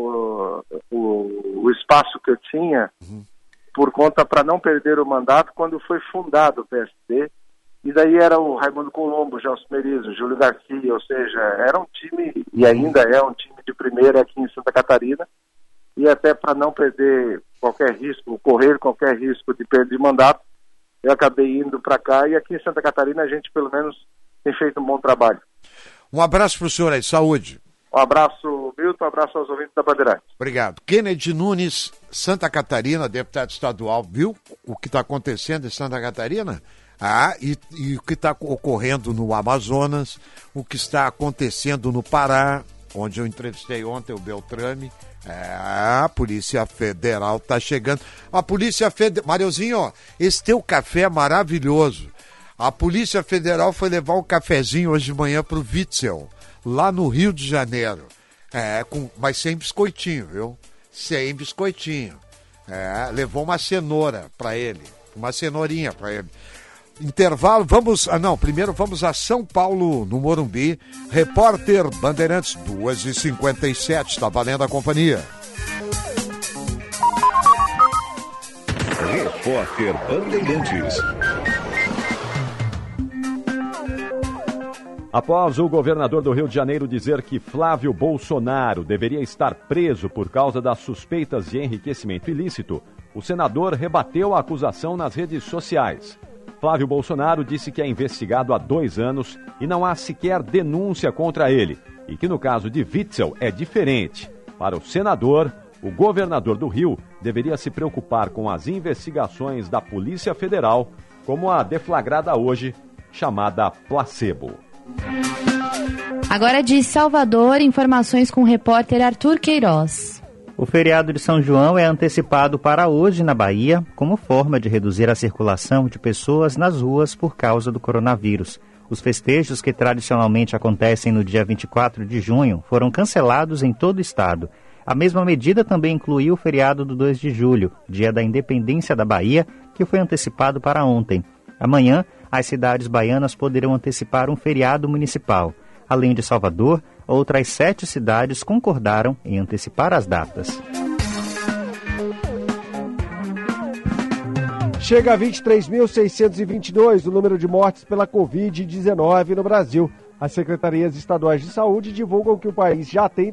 o espaço que eu tinha por conta para não perder o mandato quando foi fundado o PSD, e daí era o Raimundo Colombo, Gelson Merizo, Júlio Garcia, ou seja, era um time, e ainda é um time de primeira aqui em Santa Catarina, e até para não perder qualquer risco, correr qualquer risco de perder mandato, eu acabei indo para cá, e aqui em Santa Catarina a gente pelo menos tem feito um bom trabalho. Um abraço para o senhor aí, saúde. Um abraço, Milton, um abraço aos ouvintes da Bandeirantes. Obrigado. Kennedy Nunes, Santa Catarina, deputado estadual, viu o que está acontecendo em Santa Catarina? E o que está ocorrendo no Amazonas, o que está acontecendo no Pará, onde eu entrevistei ontem o Beltrame. A Polícia Federal está chegando. A Polícia Federal... Mariozinho, esse teu café é maravilhoso. A Polícia Federal foi levar um cafezinho hoje de manhã para o Witzel, lá no Rio de Janeiro. Mas sem biscoitinho, viu? Sem biscoitinho. Levou uma cenoura para ele. Uma cenourinha para ele. Intervalo, primeiro vamos a São Paulo, no Morumbi. Repórter Bandeirantes, 2h57, está valendo a companhia. Repórter Bandeirantes. Após o governador do Rio de Janeiro dizer que Flávio Bolsonaro deveria estar preso por causa das suspeitas de enriquecimento ilícito, o senador rebateu a acusação nas redes sociais. Flávio Bolsonaro disse que é investigado há 2 anos e não há sequer denúncia contra ele, e que no caso de Witzel é diferente. Para o senador, o governador do Rio deveria se preocupar com as investigações da Polícia Federal, como a deflagrada hoje, chamada Placebo. Agora de Salvador, informações com o repórter Arthur Queiroz. O feriado de São João é antecipado para hoje na Bahia, como forma de reduzir a circulação de pessoas nas ruas por causa do coronavírus. Os festejos que tradicionalmente acontecem no dia 24 de junho foram cancelados em todo o estado. A mesma medida também incluiu o feriado do 2 de julho, dia da independência da Bahia, que foi antecipado para ontem. Amanhã, as cidades baianas poderão antecipar um feriado municipal. Além de Salvador, outras 7 cidades concordaram em antecipar as datas. Chega a 23.622 o número de mortes pela Covid-19 no Brasil. As secretarias estaduais de saúde divulgam que o país já tem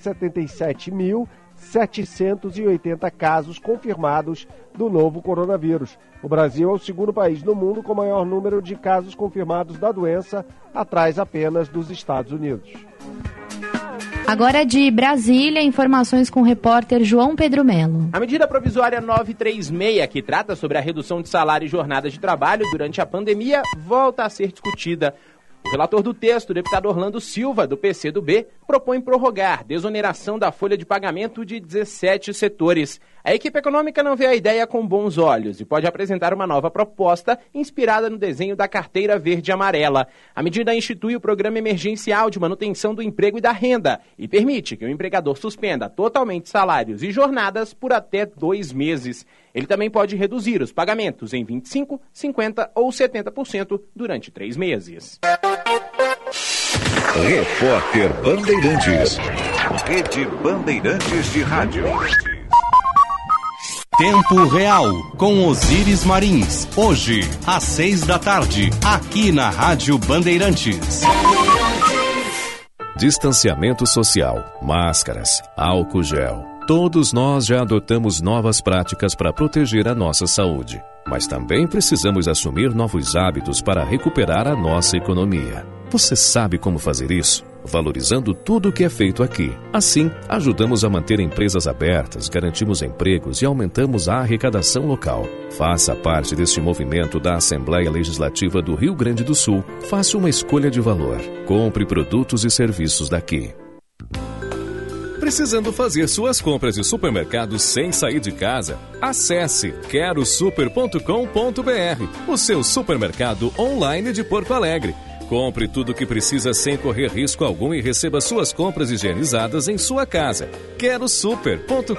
377.780 casos confirmados do novo coronavírus. O Brasil é o segundo país no mundo com maior número de casos confirmados da doença, atrás apenas dos Estados Unidos. Agora de Brasília, informações com o repórter João Pedro Melo. A medida provisória 936, que trata sobre a redução de salário e jornadas de trabalho durante a pandemia, volta a ser discutida. O relator do texto, o deputado Orlando Silva, do PCdoB, propõe prorrogar desoneração da folha de pagamento de 17 setores. A equipe econômica não vê a ideia com bons olhos e pode apresentar uma nova proposta inspirada no desenho da carteira verde e amarela. A medida institui o programa emergencial de manutenção do emprego e da renda e permite que o empregador suspenda totalmente salários e jornadas por até 2 meses. Ele também pode reduzir os pagamentos em 25%, 50% ou 70% durante 3 meses. Repórter Bandeirantes. Rede Bandeirantes de Rádio. Tempo Real, com Osíris Marins. Hoje, às 6 da tarde, aqui na Rádio Bandeirantes. Distanciamento social, máscaras, álcool gel. Todos nós já adotamos novas práticas para proteger a nossa saúde. Mas também precisamos assumir novos hábitos para recuperar a nossa economia. Você sabe como fazer isso? Valorizando tudo o que é feito aqui. Assim, ajudamos a manter empresas abertas, garantimos empregos e aumentamos a arrecadação local. Faça parte deste movimento da Assembleia Legislativa do Rio Grande do Sul. Faça uma escolha de valor. Compre produtos e serviços daqui. Precisando fazer suas compras de supermercado sem sair de casa? Acesse querosuper.com.br, o seu supermercado online de Porto Alegre. Compre tudo o que precisa sem correr risco algum e receba suas compras higienizadas em sua casa. querosuper.com.br.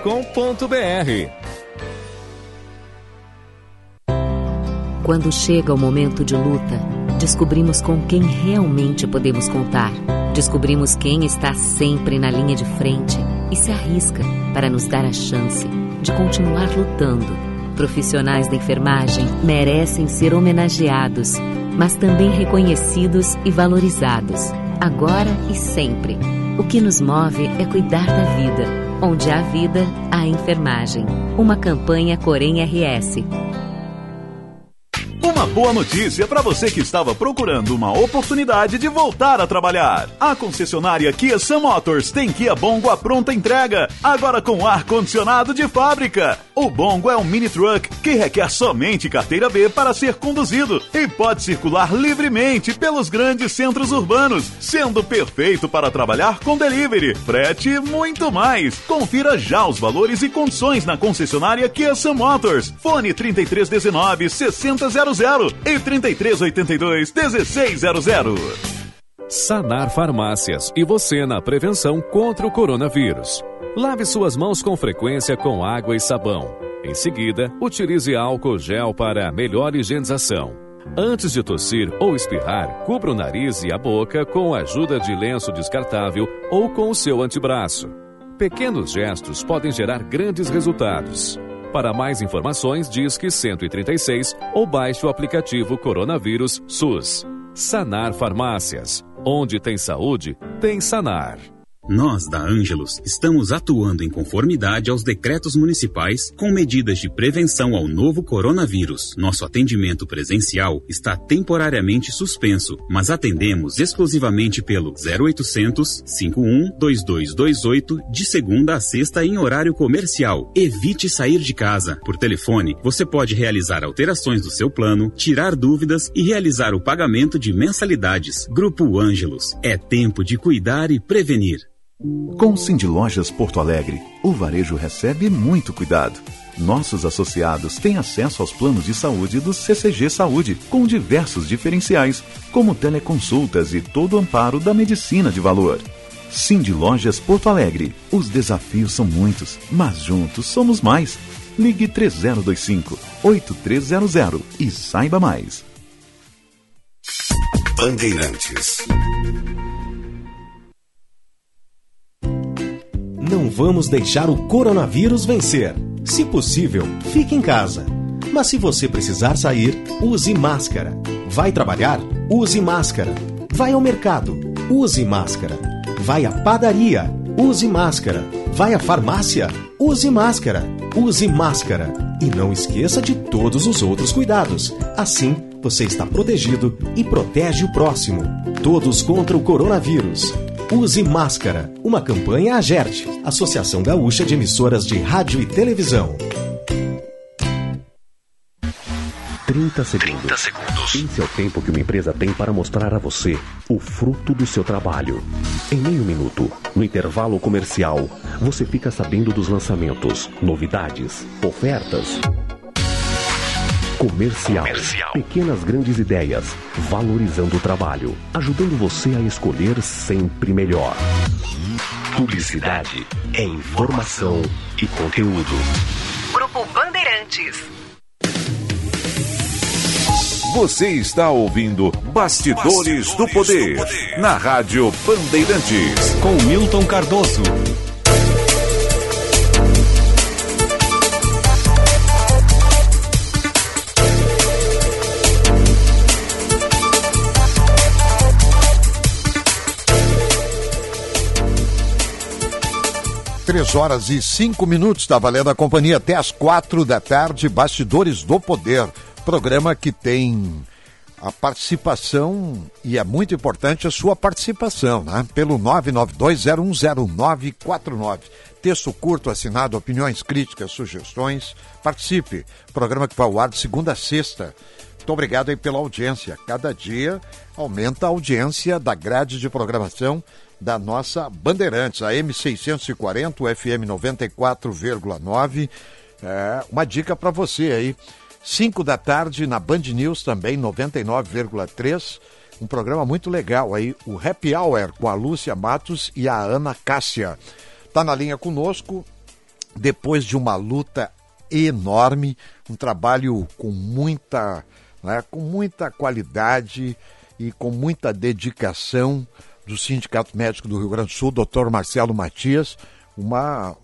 Quando chega o momento de luta, descobrimos com quem realmente podemos contar. Descobrimos quem está sempre na linha de frente e se arrisca para nos dar a chance de continuar lutando. Profissionais da enfermagem merecem ser homenageados, mas também reconhecidos e valorizados, agora e sempre. O que nos move é cuidar da vida. Onde há vida, há enfermagem. Uma campanha Corém RS. Uma boa notícia para você que estava procurando uma oportunidade de voltar a trabalhar. A concessionária Kia Sun Motors tem Kia Bongo à pronta entrega, agora com ar-condicionado de fábrica. O Bongo é um mini truck que requer somente carteira B para ser conduzido e pode circular livremente pelos grandes centros urbanos, sendo perfeito para trabalhar com delivery, frete e muito mais. Confira já os valores e condições na concessionária Kia Sun Motors. Fone 3319-6000 e 3382-1600. Sanar Farmácias e você na prevenção contra o coronavírus. Lave suas mãos com frequência com água e sabão. Em seguida, utilize álcool gel para melhor higienização. Antes de tossir ou espirrar, cubra o nariz e a boca com a ajuda de lenço descartável ou com o seu antebraço. Pequenos gestos podem gerar grandes resultados. Para mais informações, disque 136 ou baixe o aplicativo Coronavírus SUS. Sanar Farmácias. Onde tem saúde, tem Sanar. Nós, da Ângelos, estamos atuando em conformidade aos decretos municipais com medidas de prevenção ao novo coronavírus. Nosso atendimento presencial está temporariamente suspenso, mas atendemos exclusivamente pelo 0800 51 2228 de segunda a sexta em horário comercial. Evite sair de casa. Por telefone, você pode realizar alterações do seu plano, tirar dúvidas e realizar o pagamento de mensalidades. Grupo Ângelos. É tempo de cuidar e prevenir. Com Cindy Lojas Porto Alegre, o varejo recebe muito cuidado. Nossos associados têm acesso aos planos de saúde do CCG Saúde, com diversos diferenciais, como teleconsultas e todo o amparo da medicina de valor. Cindy Lojas Porto Alegre. Os desafios são muitos, mas juntos somos mais. Ligue 3025-8300 e saiba mais. Bandeirantes. Não vamos deixar o coronavírus vencer. Se possível, fique em casa. Mas se você precisar sair, use máscara. Vai trabalhar? Use máscara. Vai ao mercado? Use máscara. Vai à padaria? Use máscara. Vai à farmácia? Use máscara. Use máscara. E não esqueça de todos os outros cuidados. Assim, você está protegido e protege o próximo. Todos contra o coronavírus. Use máscara. Uma campanha AGERT, Associação Gaúcha de Emissoras de Rádio e Televisão. 30 segundos. Esse é o tempo que uma empresa tem para mostrar a você o fruto do seu trabalho. Em meio minuto, no intervalo comercial, você fica sabendo dos lançamentos, novidades, ofertas. Comercial. Pequenas grandes ideias, valorizando o trabalho, ajudando você a escolher sempre melhor. Publicidade é informação e conteúdo. Grupo Bandeirantes. Bandeirantes. Você está ouvindo Bastidores do Poder, na Rádio Bandeirantes. Com Milton Cardoso. Três horas e 5 minutos, tá valendo a companhia até às 4 da tarde, Bastidores do Poder. Programa que tem a participação, e é muito importante a sua participação, né? Pelo 992010949. Texto curto, assinado, opiniões, críticas, sugestões. Participe. Programa que vai ao ar de segunda a sexta. Muito obrigado aí pela audiência. Cada dia aumenta a audiência da grade de programação da nossa Bandeirantes, a M640, o FM 94,9. Uma dica para você aí. 5 da tarde na Band News também, 99,3. Um programa muito legal aí, o Happy Hour com a Lúcia Matos e a Ana Cássia. Tá na linha conosco, depois de uma luta enorme, um trabalho com muita qualidade e com muita dedicação do Sindicato Médico do Rio Grande do Sul, Dr. Marcelo Matias. Uma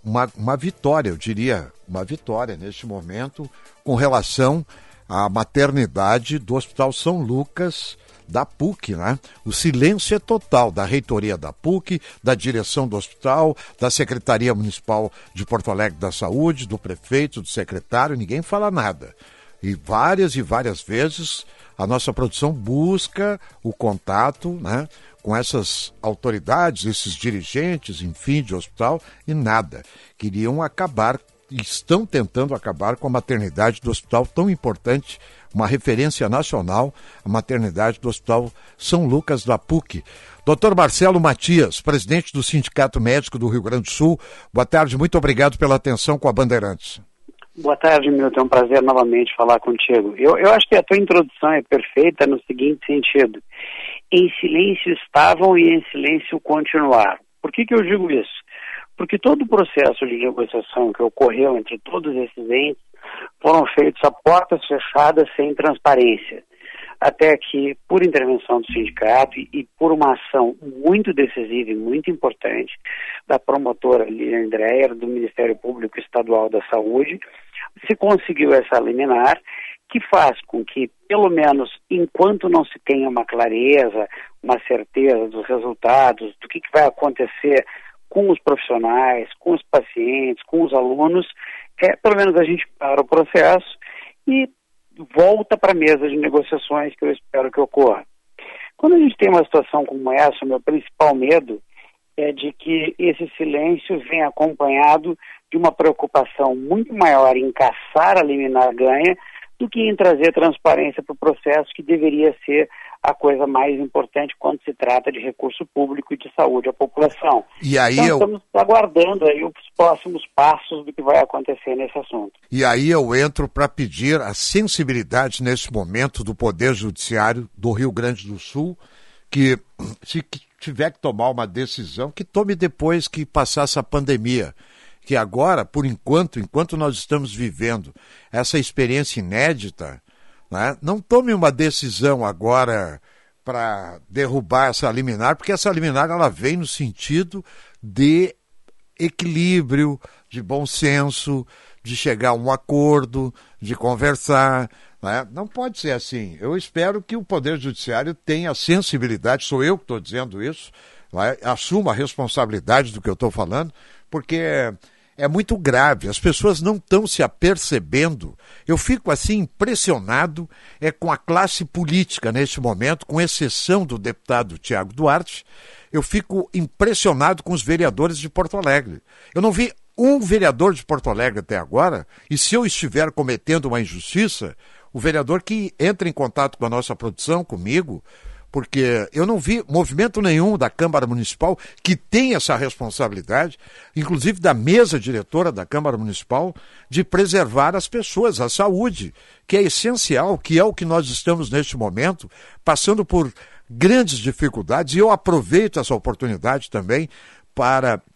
vitória, eu diria, uma vitória neste momento com relação à maternidade do Hospital São Lucas da PUC, né? O silêncio é total da reitoria da PUC, da direção do hospital, da Secretaria Municipal de Porto Alegre da Saúde, do prefeito, do secretário, ninguém fala nada. E várias vezes a nossa produção busca o contato, né, com essas autoridades, esses dirigentes, enfim, de hospital, e nada. Queriam acabar, estão tentando acabar com a maternidade do hospital tão importante, uma referência nacional, a maternidade do Hospital São Lucas da PUC. Dr. Marcelo Matias, presidente do Sindicato Médico do Rio Grande do Sul, boa tarde, muito obrigado pela atenção com a Bandeirantes. Boa tarde, Milton, é um prazer novamente falar contigo. Eu acho que a tua introdução é perfeita no seguinte sentido: em silêncio estavam e em silêncio continuaram. Por que eu digo isso? Porque todo o processo de negociação que ocorreu entre todos esses entes foram feitos a portas fechadas, sem transparência. Até que, por intervenção do sindicato e por uma ação muito decisiva e muito importante da promotora Lilian Dreyer, do Ministério Público Estadual da Saúde, se conseguiu essa liminar, que faz com que, pelo menos enquanto não se tenha uma clareza, uma certeza dos resultados, do que vai acontecer com os profissionais, com os pacientes, com os alunos, pelo menos a gente para o processo e volta para a mesa de negociações, que eu espero que ocorra. Quando a gente tem uma situação como essa, o meu principal medo é de que esse silêncio venha acompanhado de uma preocupação muito maior em caçar a liminar ganha do que em trazer transparência para o processo, que deveria ser a coisa mais importante quando se trata de recurso público e de saúde à população. E aí então, estamos aguardando aí os próximos passos do que vai acontecer nesse assunto. E aí eu entro para pedir a sensibilidade nesse momento do Poder Judiciário do Rio Grande do Sul, que se tiver que tomar uma decisão, que tome depois que passar essa pandemia. Que agora, por enquanto nós estamos vivendo essa experiência inédita, né, não tome uma decisão agora para derrubar essa liminar, porque essa liminar ela vem no sentido de equilíbrio, de bom senso, de chegar a um acordo, de conversar. Né? Não pode ser assim. Eu espero que o Poder Judiciário tenha sensibilidade, sou eu que estou dizendo isso, né? Assuma a responsabilidade do que eu estou falando, porque é muito grave, as pessoas não estão se apercebendo. Eu fico assim impressionado com a classe política neste momento, com exceção do deputado Tiago Duarte, eu fico impressionado com os vereadores de Porto Alegre. Eu não vi um vereador de Porto Alegre até agora, e se eu estiver cometendo uma injustiça, o vereador que entra em contato com a nossa produção, comigo, porque eu não vi movimento nenhum da Câmara Municipal que tem essa responsabilidade, inclusive da mesa diretora da Câmara Municipal, de preservar as pessoas, a saúde, que é essencial, que é o que nós estamos neste momento, passando por grandes dificuldades, e eu aproveito essa oportunidade também para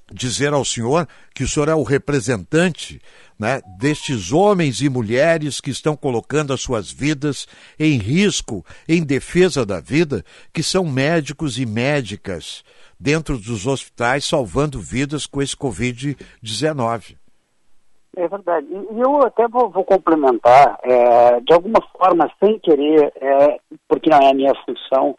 dizer ao senhor que o senhor é o representante, né, destes homens e mulheres que estão colocando as suas vidas em risco, em defesa da vida, que são médicos e médicas dentro dos hospitais, salvando vidas com esse Covid-19. É verdade. E eu até vou complementar, de alguma forma, sem querer, porque não é a minha função,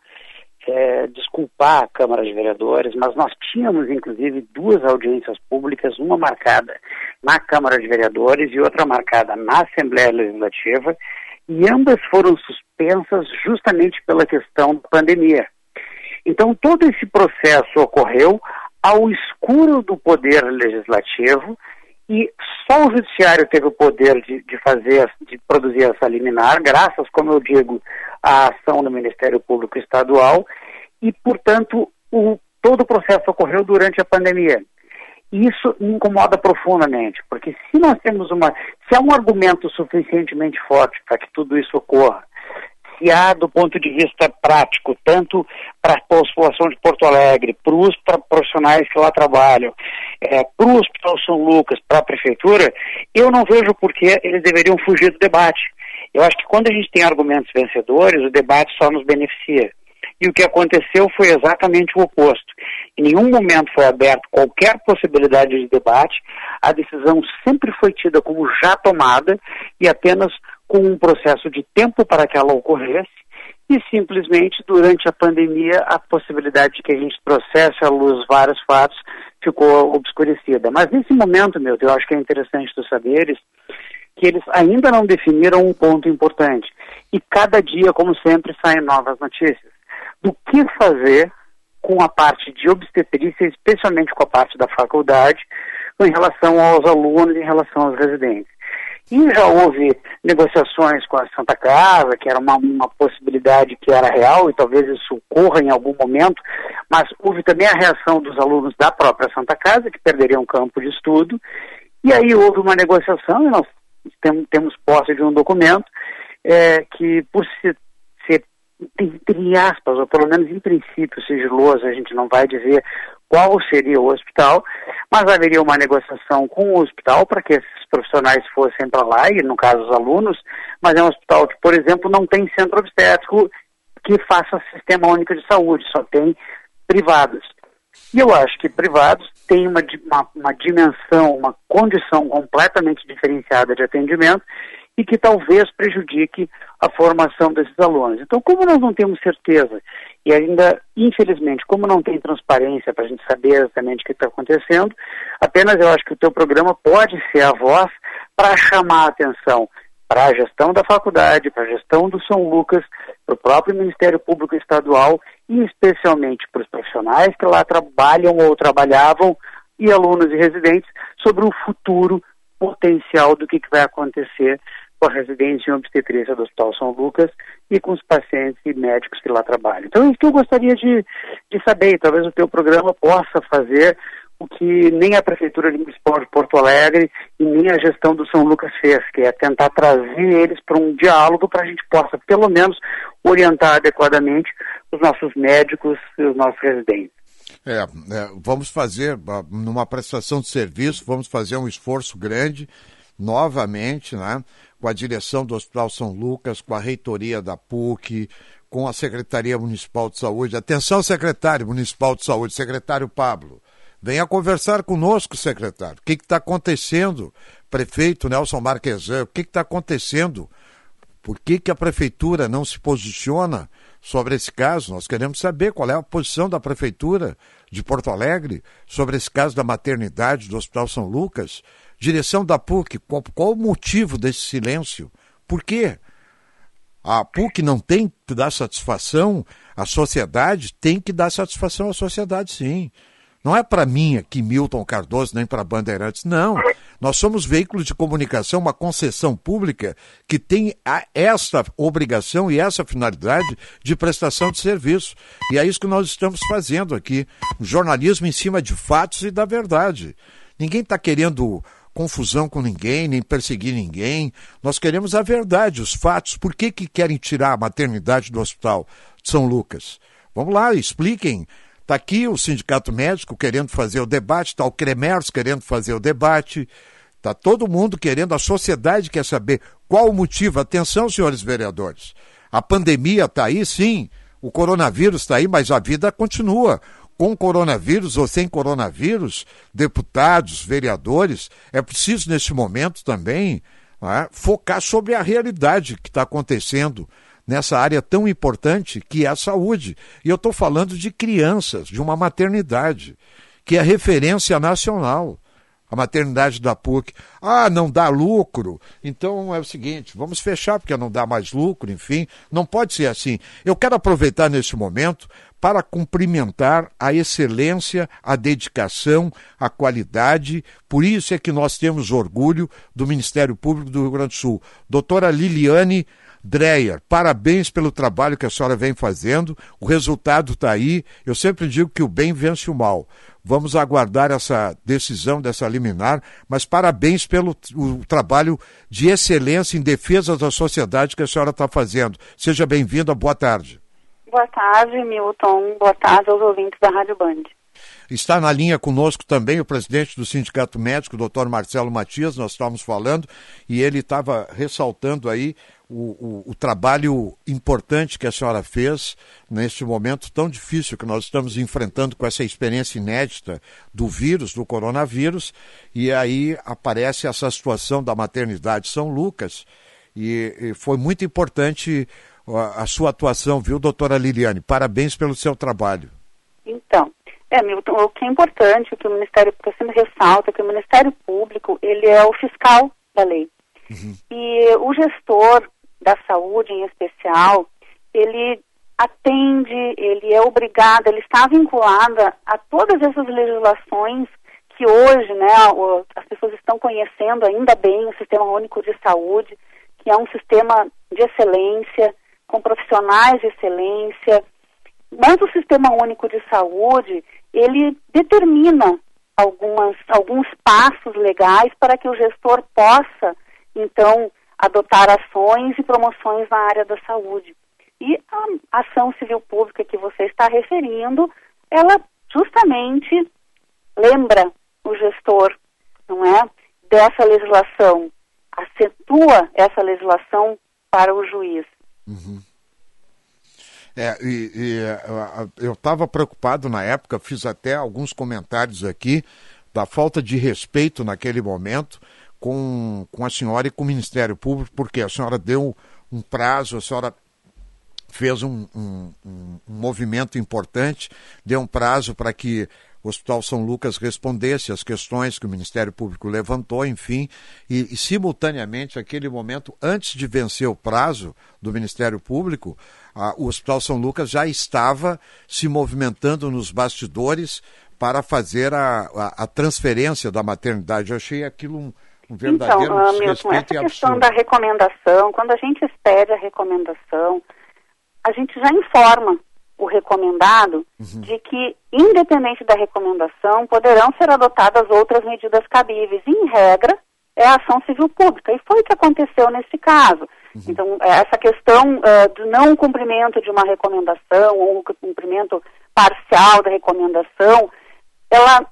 desculpar a Câmara de Vereadores, mas nós tínhamos, inclusive, 2 audiências públicas, uma marcada na Câmara de Vereadores e outra marcada na Assembleia Legislativa, e ambas foram suspensas justamente pela questão da pandemia. Então, todo esse processo ocorreu ao escuro do Poder Legislativo, e só o Judiciário teve o poder de produzir essa liminar, graças, como eu digo, à ação do Ministério Público Estadual, e, portanto, todo o processo ocorreu durante a pandemia. E isso me incomoda profundamente, porque se nós temos se há um argumento suficientemente forte para que tudo isso ocorra, se há, do ponto de vista prático, tanto para a população de Porto Alegre, para os profissionais que lá trabalham, para o Hospital São Lucas, para a Prefeitura, eu não vejo por que eles deveriam fugir do debate. Eu acho que quando a gente tem argumentos vencedores, o debate só nos beneficia. E o que aconteceu foi exatamente o oposto. Em nenhum momento foi aberto qualquer possibilidade de debate, a decisão sempre foi tida como já tomada e apenas com um processo de tempo para que ela ocorresse, e simplesmente durante a pandemia a possibilidade de que a gente trouxesse à luz vários fatos ficou obscurecida. Mas nesse momento, eu acho que é interessante tu saberes que eles ainda não definiram um ponto importante. E cada dia, como sempre, saem novas notícias. Do que fazer com a parte de obstetrícia, especialmente com a parte da faculdade, em relação aos alunos, em relação aos residentes. E já houve negociações com a Santa Casa, que era uma possibilidade que era real, e talvez isso ocorra em algum momento, mas houve também a reação dos alunos da própria Santa Casa, que perderiam campo de estudo, e aí houve uma negociação, e nós temos posse de um documento que, por ser, entre aspas, ou pelo menos em princípio sigiloso, a gente não vai dizer qual seria o hospital, mas haveria uma negociação com o hospital para que esses profissionais fossem para lá, e no caso os alunos, mas é um hospital que, por exemplo, não tem centro obstétrico que faça sistema único de saúde, só tem privados. E eu acho que privados têm uma dimensão, uma condição completamente diferenciada de atendimento e que talvez prejudique a formação desses alunos. Então, como nós não temos certeza e ainda, infelizmente, como não tem transparência para a gente saber exatamente o que está acontecendo, apenas eu acho que o teu programa pode ser a voz para chamar a atenção para a gestão da faculdade, para a gestão do São Lucas, para o próprio Ministério Público Estadual e especialmente para os profissionais que lá trabalham ou trabalhavam e alunos e residentes sobre o futuro potencial do que vai acontecer com a residência em obstetrícia do Hospital São Lucas e com os pacientes e médicos que lá trabalham. Então, isso que eu gostaria de saber, talvez o teu programa possa fazer o que nem a Prefeitura Municipal de Porto Alegre e nem a gestão do São Lucas fez, que é tentar trazer eles para um diálogo para a gente possa, pelo menos, orientar adequadamente os nossos médicos e os nossos residentes. Vamos fazer, numa prestação de serviço, vamos fazer um esforço grande, novamente, né, com a direção do Hospital São Lucas, com a reitoria da PUC, com a Secretaria Municipal de Saúde. Atenção, secretário Municipal de Saúde, secretário Pablo. Venha conversar conosco, secretário. O que está acontecendo? Prefeito Nelson Marquesan, o que está acontecendo? Por que a Prefeitura não se posiciona sobre esse caso? Nós queremos saber qual é a posição da Prefeitura de Porto Alegre sobre esse caso da maternidade do Hospital São Lucas. Direção da PUC, qual o motivo desse silêncio? Por quê? A PUC não tem que dar satisfação à sociedade? Tem que dar satisfação à sociedade, sim. Não é para mim aqui, Milton Cardoso, nem para Bandeirantes, não. Nós somos veículos de comunicação, uma concessão pública que tem essa obrigação e essa finalidade de prestação de serviço. E é isso que nós estamos fazendo aqui, um jornalismo em cima de fatos e da verdade. Ninguém está querendo confusão com ninguém, nem perseguir ninguém. Nós queremos a verdade, os fatos. Por que querem tirar a maternidade do Hospital de São Lucas? Vamos lá, expliquem. Está aqui o Sindicato Médico querendo fazer o debate, está o CREMERS querendo fazer o debate, está todo mundo querendo, a sociedade quer saber qual o motivo. Atenção, senhores vereadores, a pandemia está aí, sim, o coronavírus está aí, mas a vida continua. Com coronavírus ou sem coronavírus, deputados, vereadores, é preciso neste momento também focar sobre a realidade que está acontecendo nessa área tão importante que é a saúde. E eu estou falando de crianças, de uma maternidade, que é referência nacional. A maternidade da PUC. Não dá lucro, então é o seguinte, vamos fechar porque não dá mais lucro, enfim, não pode ser assim. Eu quero aproveitar neste momento para cumprimentar a excelência, a dedicação, a qualidade, por isso é que nós temos orgulho do Ministério Público do Rio Grande do Sul. Doutora Liliane Dreyer, parabéns pelo trabalho que a senhora vem fazendo, o resultado está aí, eu sempre digo que o bem vence o mal. Vamos aguardar essa decisão dessa liminar, mas parabéns pelo o trabalho de excelência em defesa da sociedade que a senhora está fazendo. Seja bem-vinda, boa tarde. Boa tarde, Milton. Boa tarde aos ouvintes da Rádio Band. Está na linha conosco também o presidente do Sindicato Médico, o Dr. Marcelo Matias, nós estávamos falando, e ele estava ressaltando aí o trabalho importante que a senhora fez neste momento tão difícil que nós estamos enfrentando com essa experiência inédita do vírus, do coronavírus, e aí aparece essa situação da maternidade São Lucas, e foi muito importante a sua atuação, viu, doutora Liliane? Parabéns pelo seu trabalho. Então, Milton, o que é importante, o que o Ministério Público sempre ressalta, que o Ministério Público, ele é o fiscal da lei. E o gestor da saúde, em especial, ele atende, ele é obrigado, ele está vinculado a todas essas legislações que hoje, as pessoas estão conhecendo ainda bem o Sistema Único de Saúde, que é um sistema de excelência, com profissionais de excelência, mas o Sistema Único de Saúde, ele determina alguns passos legais para que o gestor possa, então, adotar ações e promoções na área da saúde. E a ação civil pública que você está referindo, ela justamente lembra o gestor, não é, dessa legislação, acentua essa legislação para o juiz. Eu estava preocupado na época, fiz até alguns comentários aqui da falta de respeito naquele momento com a senhora e com o Ministério Público, porque a senhora deu um prazo, a senhora fez um movimento importante, deu um prazo para que o Hospital São Lucas respondesse às questões que o Ministério Público levantou, enfim, e simultaneamente, naquele momento, antes de vencer o prazo do Ministério Público, o Hospital São Lucas já estava se movimentando nos bastidores para fazer a transferência da maternidade. Eu achei aquilo um verdadeiro desrespeito e absurdo. Essa questão da recomendação, quando a gente expede a recomendação, a gente já informa o recomendado de que, independente da recomendação, poderão ser adotadas outras medidas cabíveis. Em regra, é a ação civil pública. E foi o que aconteceu nesse caso. Então, essa questão do não cumprimento de uma recomendação ou um cumprimento parcial da recomendação, ela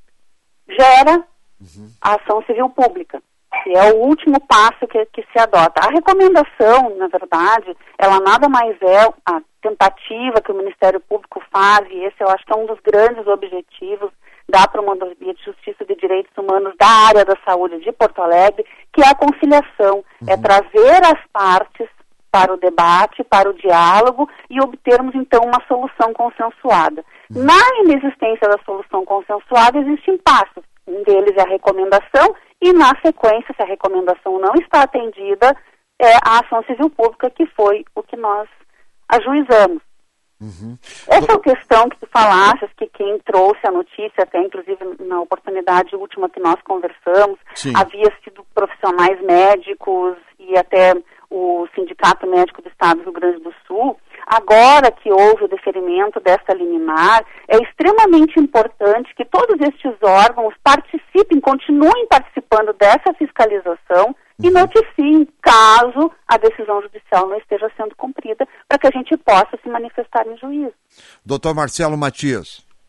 gera a ação civil pública. E é o último passo que se adota. A recomendação, na verdade, ela nada mais é a tentativa que o Ministério Público faz, e esse eu acho que é um dos grandes objetivos da Promotoria de Justiça e de Direitos Humanos da área da saúde de Porto Alegre, que é a conciliação, é trazer as partes para o debate, para o diálogo e obtermos, então, uma solução consensuada. Na inexistência da solução consensuada, existem passos. Um deles é a recomendação e, na sequência, se a recomendação não está atendida, é a ação civil pública, que foi o que nós ajuizamos. Essa questão que tu falaste, que quem trouxe a notícia, até inclusive na oportunidade última que nós conversamos, havia sido profissionais médicos e até o Sindicato Médico do Estado do Rio Grande do Sul. Agora que houve o deferimento dessa liminar, é extremamente importante que todos estes órgãos participem, continuem participando dessa fiscalização e notifiem caso a decisão judicial não esteja sendo cumprida, para que a gente possa se manifestar em juízo. Doutor Marcelo Matias.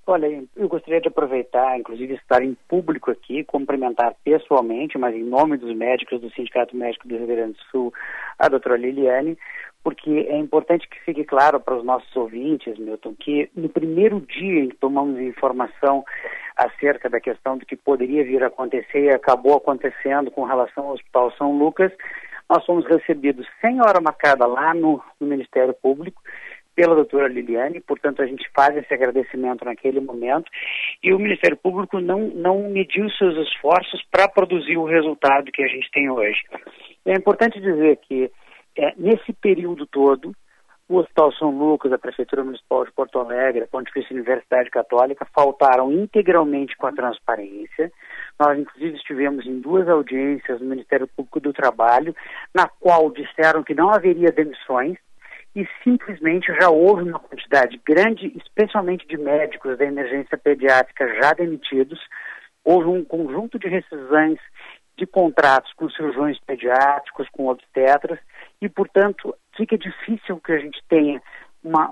Olha, eu gostaria de aproveitar, inclusive estar em público aqui, cumprimentar pessoalmente, mas em nome dos médicos do Sindicato Médico do Rio Grande do Sul, a doutora Liliane, porque é importante que fique claro para os nossos ouvintes, Milton, que no primeiro dia em que tomamos informação acerca da questão do que poderia vir a acontecer e acabou acontecendo com relação ao Hospital São Lucas, nós fomos recebidos sem hora marcada lá no Ministério Público, pela doutora Liliane, portanto a gente faz esse agradecimento naquele momento, e o Ministério Público não mediu seus esforços para produzir o resultado que a gente tem hoje. É importante dizer que nesse período todo, o Hospital São Lucas, a Prefeitura Municipal de Porto Alegre, a Pontifícia Universidade Católica faltaram integralmente com a transparência. Nós, inclusive, estivemos em 2 audiências no Ministério Público do Trabalho, na qual disseram que não haveria demissões, e simplesmente já houve uma quantidade grande, especialmente de médicos da emergência pediátrica já demitidos. Houve um conjunto de rescisões de contratos com cirurgiões pediátricos, com obstetras, e, portanto, fica difícil que a gente tenha uma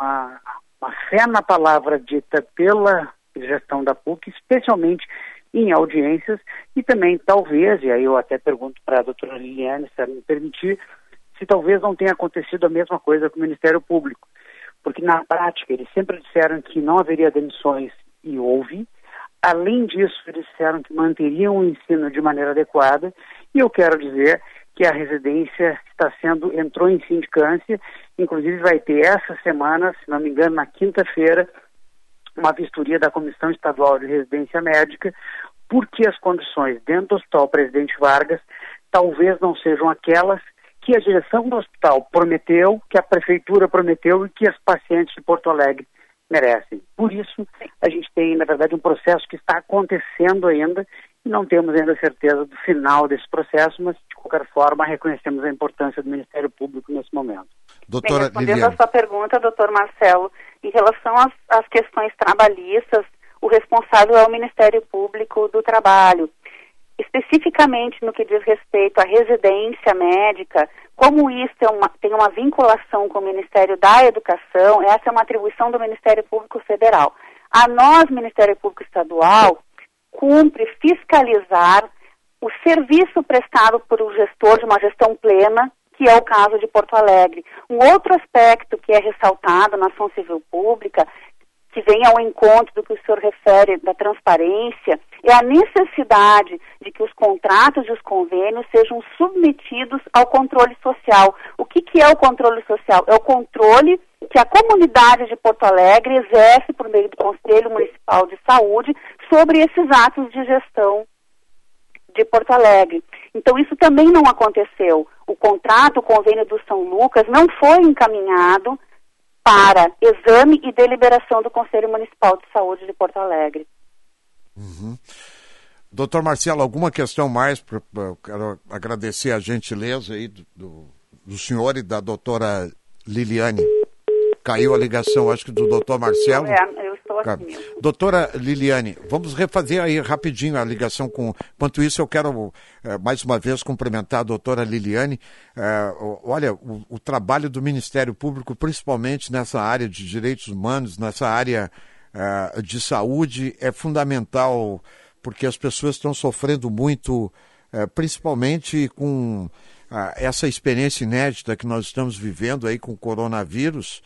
fé na palavra dita pela gestão da PUC, especialmente em audiências, e também, talvez, e aí eu até pergunto para a doutora Liliane, se ela me permitir, se talvez não tenha acontecido a mesma coisa com o Ministério Público. Porque, na prática, eles sempre disseram que não haveria demissões e houve. Além disso, eles disseram que manteriam o ensino de maneira adequada. E eu quero dizer que a residência entrou em sindicância. Inclusive, vai ter essa semana, se não me engano, na quinta-feira, uma vistoria da Comissão Estadual de Residência Médica, porque as condições dentro do Hospital Presidente Vargas talvez não sejam aquelas que a direção do hospital prometeu, que a prefeitura prometeu e que as pacientes de Porto Alegre merecem. Por isso, a gente tem, na verdade, um processo que está acontecendo ainda e não temos ainda certeza do final desse processo, mas, de qualquer forma, reconhecemos a importância do Ministério Público nesse momento. Bem, respondendo a sua pergunta, doutor Marcelo, em relação às questões trabalhistas, o responsável é o Ministério Público do Trabalho. Especificamente no que diz respeito à residência médica, como isso tem uma vinculação com o Ministério da Educação, essa é uma atribuição do Ministério Público Federal. A nós, Ministério Público Estadual, cumpre fiscalizar o serviço prestado por um gestor de uma gestão plena, que é o caso de Porto Alegre. Um outro aspecto que é ressaltado na ação civil pública, que vem ao encontro do que o senhor refere da transparência, é a necessidade de que os contratos e os convênios sejam submetidos ao controle social. O que é o controle social? É o controle que a comunidade de Porto Alegre exerce por meio do Conselho Municipal de Saúde sobre esses atos de gestão de Porto Alegre. Então, isso também não aconteceu. O contrato, o convênio do São Lucas não foi encaminhado para exame e deliberação do Conselho Municipal de Saúde de Porto Alegre. Uhum. Doutor Marcelo, alguma questão mais? Eu quero agradecer a gentileza aí do senhor e da doutora Liliane. Caiu a ligação, acho que do doutor Marcelo. Eu estou aqui. Doutora Liliane, vamos refazer aí rapidinho a ligação com... Enquanto isso, eu quero mais uma vez cumprimentar a doutora Liliane. Olha, o trabalho do Ministério Público, principalmente nessa área de direitos humanos, nessa área de saúde, é fundamental, porque as pessoas estão sofrendo muito, principalmente com essa experiência inédita que nós estamos vivendo aí com o coronavírus.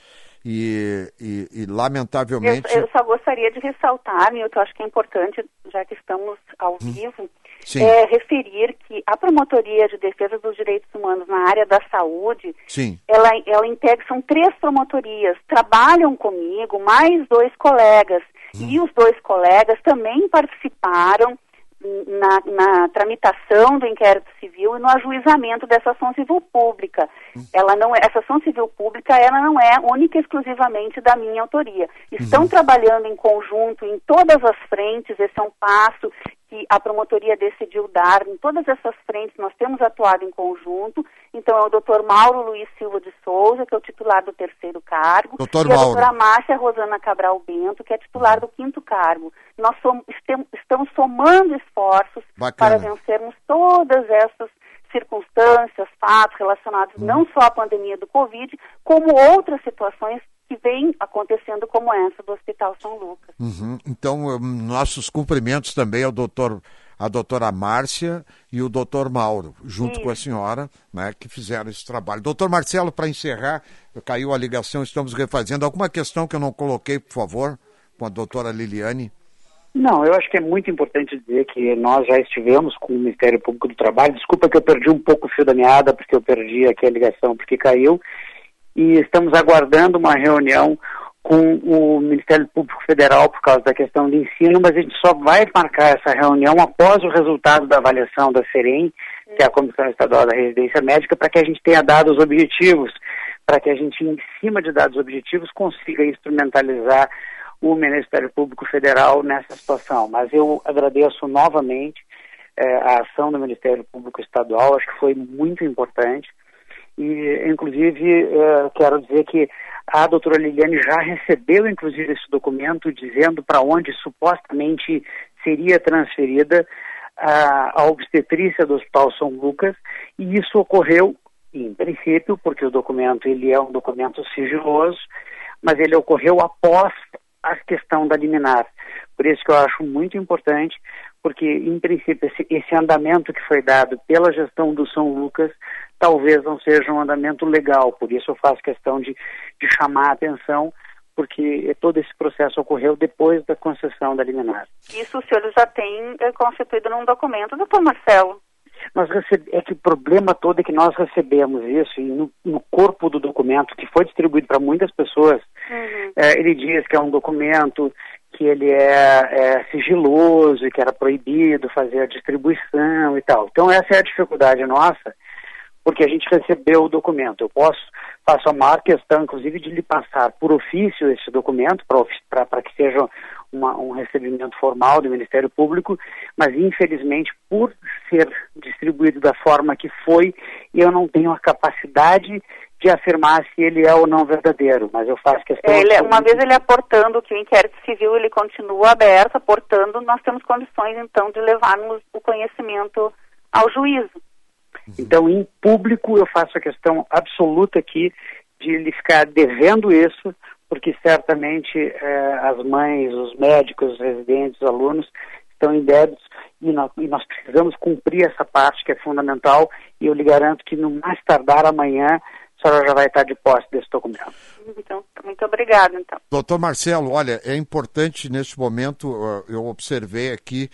E lamentavelmente... Eu só gostaria de ressaltar, Milton, acho que é importante, já que estamos ao vivo, referir que a Promotoria de Defesa dos Direitos Humanos na área da saúde, ela integra, são 3 promotorias, trabalham comigo, mais 2 colegas, e os 2 colegas também participaram na tramitação do inquérito civil e no ajuizamento dessa ação civil pública. Essa ação civil pública ela não é única e exclusivamente da minha autoria. Estão trabalhando em conjunto em todas as frentes, esse é um passo que a promotoria decidiu dar. Em todas essas frentes nós temos atuado em conjunto. Então é o Dr. Mauro Luiz Silva de Souza, que é o titular do 3º cargo, e a doutora Márcia Rosana Cabral Bento, que é titular do 5º cargo. Nós estamos somando esforços para vencermos todas essas circunstâncias, fatos relacionados não só à pandemia do Covid, como outras situações que vem acontecendo como essa do Hospital São Lucas. Então, nossos cumprimentos também ao a doutora Márcia e o doutor Mauro, junto com a senhora, né, que fizeram esse trabalho. Doutor Marcelo, para encerrar, caiu a ligação, estamos refazendo. Alguma questão que eu não coloquei, por favor, com a doutora Liliane? Não, eu acho que é muito importante dizer que nós já estivemos com o Ministério Público do Trabalho. Desculpa que eu perdi um pouco o fio da meada, porque eu perdi aqui a ligação porque caiu. E estamos aguardando uma reunião com o Ministério Público Federal por causa da questão de ensino, mas a gente só vai marcar essa reunião após o resultado da avaliação da CEREM, que é a Comissão Estadual da Residência Médica, para que a gente tenha dados objetivos, para que a gente, em cima de dados objetivos, consiga instrumentalizar o Ministério Público Federal nessa situação. Mas eu agradeço novamente a ação do Ministério Público Estadual, acho que foi muito importante. E, inclusive, quero dizer que a doutora Liliane já recebeu, inclusive, esse documento dizendo para onde supostamente seria transferida a obstetrícia do Hospital São Lucas, e isso ocorreu, em princípio, porque o documento ele é um documento sigiloso, mas ele ocorreu após a questão da liminar. Por isso que eu acho muito importante, porque, em princípio, esse andamento que foi dado pela gestão do São Lucas talvez não seja um andamento legal. Por isso eu faço questão de chamar a atenção, porque todo esse processo ocorreu depois da concessão da liminar. Isso o senhor já tem constituído num documento, doutor Marcelo? É que o problema todo é que nós recebemos isso e no corpo do documento, que foi distribuído para muitas pessoas, ele diz que é um documento que ele é sigiloso e que era proibido fazer a distribuição e tal. Então essa é a dificuldade nossa, porque a gente recebeu o documento. Eu faço a maior questão, inclusive, de lhe passar por ofício esse documento, para que seja um recebimento formal do Ministério Público, mas, infelizmente, por ser distribuído da forma que foi, eu não tenho a capacidade de afirmar se ele é ou não verdadeiro, mas eu faço questão... Uma vez ele aportando que o inquérito civil ele continua aberto, aportando, nós temos condições, então, de levarmos o conhecimento ao juízo. Então, em público, eu faço a questão absoluta aqui de lhe ficar devendo isso, porque certamente as mães, os médicos, os residentes, os alunos estão em débitos e nós precisamos cumprir essa parte que é fundamental, e eu lhe garanto que no mais tardar amanhã a senhora já vai estar de posse desse documento. Então, muito obrigada, então. Doutor Marcelo, olha, é importante neste momento, eu observei aqui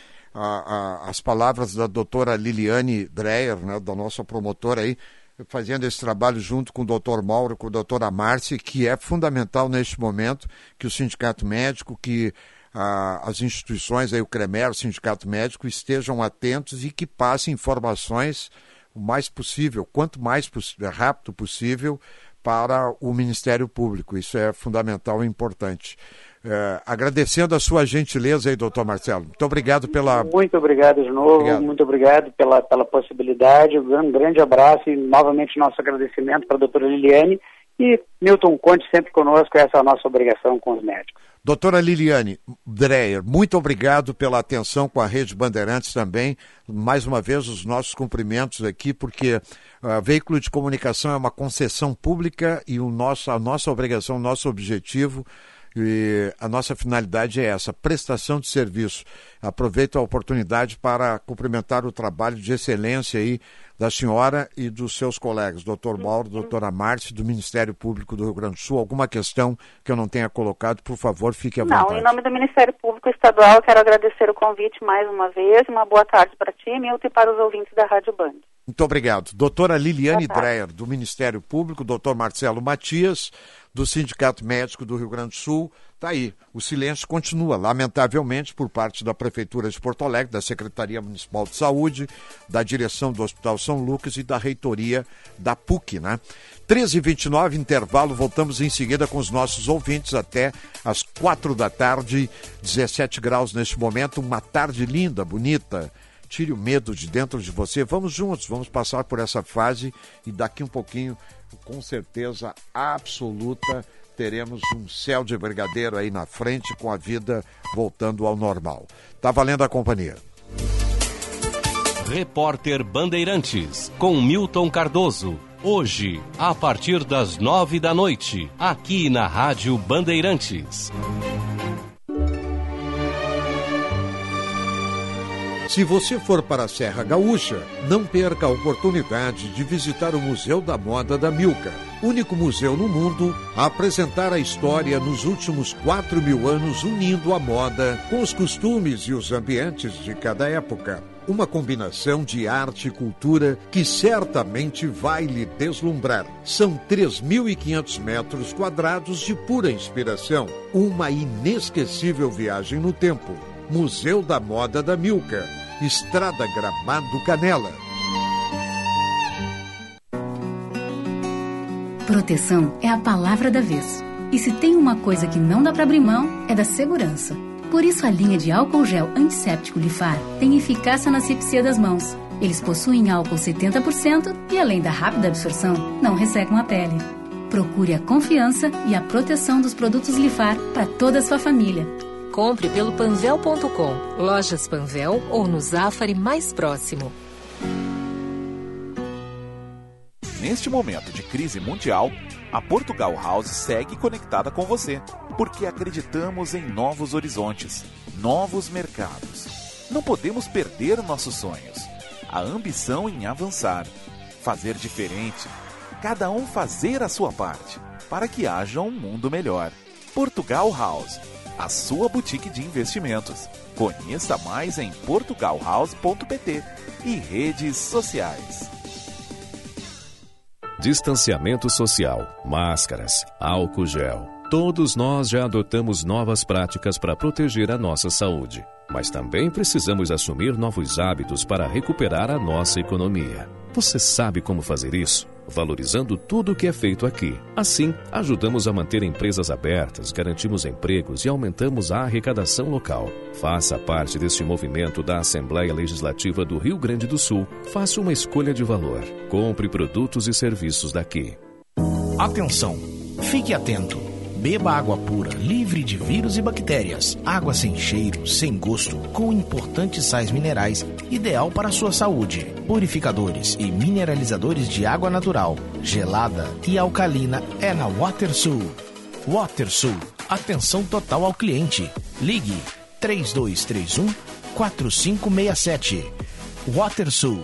as palavras da doutora Liliane Dreyer, né, da nossa promotora aí, fazendo esse trabalho junto com o doutor Mauro, com a doutora Márcia, que é fundamental neste momento que o Sindicato Médico, que as instituições, aí, o CREMER, o Sindicato Médico, estejam atentos e que passem informações o mais possível, quanto mais rápido possível, para o Ministério Público. Isso é fundamental e importante. Agradecendo a sua gentileza aí, doutor Marcelo. Muito obrigado pela... Muito obrigado de novo, muito obrigado pela possibilidade, um grande abraço e novamente nosso agradecimento para a doutora Liliane e Milton, conte sempre conosco, essa é a nossa obrigação com os médicos. Doutora Liliane Dreyer, muito obrigado pela atenção com a Rede Bandeirantes também. Mais uma vez, os nossos cumprimentos aqui, porque veículo de comunicação é uma concessão pública e a nossa obrigação, o nosso objetivo e a nossa finalidade é essa, prestação de serviço. Aproveito a oportunidade para cumprimentar o trabalho de excelência aí da senhora e dos seus colegas, doutor Mauro, doutora Márcia, do Ministério Público do Rio Grande do Sul. Alguma questão que eu não tenha colocado, por favor, fique à vontade. Não, em nome do Ministério Público Estadual, eu quero agradecer o convite mais uma vez. Uma boa tarde para ti, Milton, e para os ouvintes da Rádio Band. Muito obrigado. Doutora Liliane Dreyer, do Ministério Público, doutor Marcelo Matias, do Sindicato Médico do Rio Grande do Sul. Está aí, o silêncio continua, lamentavelmente, por parte da Prefeitura de Porto Alegre, da Secretaria Municipal de Saúde, da direção do Hospital São Lucas e da reitoria da PUC, né? 13h29, intervalo, voltamos em seguida com os nossos ouvintes até às 4 da tarde, 17 graus neste momento, uma tarde linda, bonita. Tire o medo de dentro de você, vamos juntos, vamos passar por essa fase e daqui um pouquinho, com certeza absoluta, teremos um céu de brigadeiro aí na frente com a vida voltando ao normal. Tá valendo a companhia. Repórter Bandeirantes, com Milton Cardoso. Hoje, a partir das 9 da noite, aqui na Rádio Bandeirantes. Se você for para a Serra Gaúcha, não perca a oportunidade de visitar o Museu da Moda da Milka, único museu no mundo a apresentar a história nos últimos 4.000 anos, unindo a moda com os costumes e os ambientes de cada época. Uma combinação de arte e cultura que certamente vai lhe deslumbrar. São 3.500 metros quadrados de pura inspiração. Uma inesquecível viagem no tempo. Museu da Moda da Milka, Estrada Gramado Canela. Proteção é a palavra da vez. E se tem uma coisa que não dá para abrir mão, é da segurança. Por isso a linha de álcool gel antisséptico Lifar tem eficácia na asepsia das mãos. Eles possuem álcool 70% e, além da rápida absorção, não ressecam a pele. Procure a confiança e a proteção dos produtos Lifar para toda a sua família. Compre pelo panvel.com, lojas Panvel ou no Zafari mais próximo. Neste momento de crise mundial, a Portugal House segue conectada com você, porque acreditamos em novos horizontes, novos mercados. Não podemos perder nossos sonhos, a ambição em avançar, fazer diferente, cada um fazer a sua parte, para que haja um mundo melhor. Portugal House, a sua boutique de investimentos. Conheça mais em portugalhouse.pt e redes sociais. Distanciamento social, máscaras, álcool gel. Todos nós já adotamos novas práticas para proteger a nossa saúde. Mas também precisamos assumir novos hábitos para recuperar a nossa economia. Você sabe como fazer isso? Valorizando tudo o que é feito aqui. Assim, ajudamos a manter empresas abertas, garantimos empregos e aumentamos a arrecadação local. Faça parte deste movimento da Assembleia Legislativa do Rio Grande do Sul. Faça uma escolha de valor. Compre produtos e serviços daqui. Atenção! Fique atento! Beba água pura, livre de vírus e bactérias. Água sem cheiro, sem gosto, com importantes sais minerais, ideal para a sua saúde. Purificadores e mineralizadores de água natural, gelada e alcalina é na WaterSul. WaterSul, atenção total ao cliente. Ligue 3231-4567. WaterSul,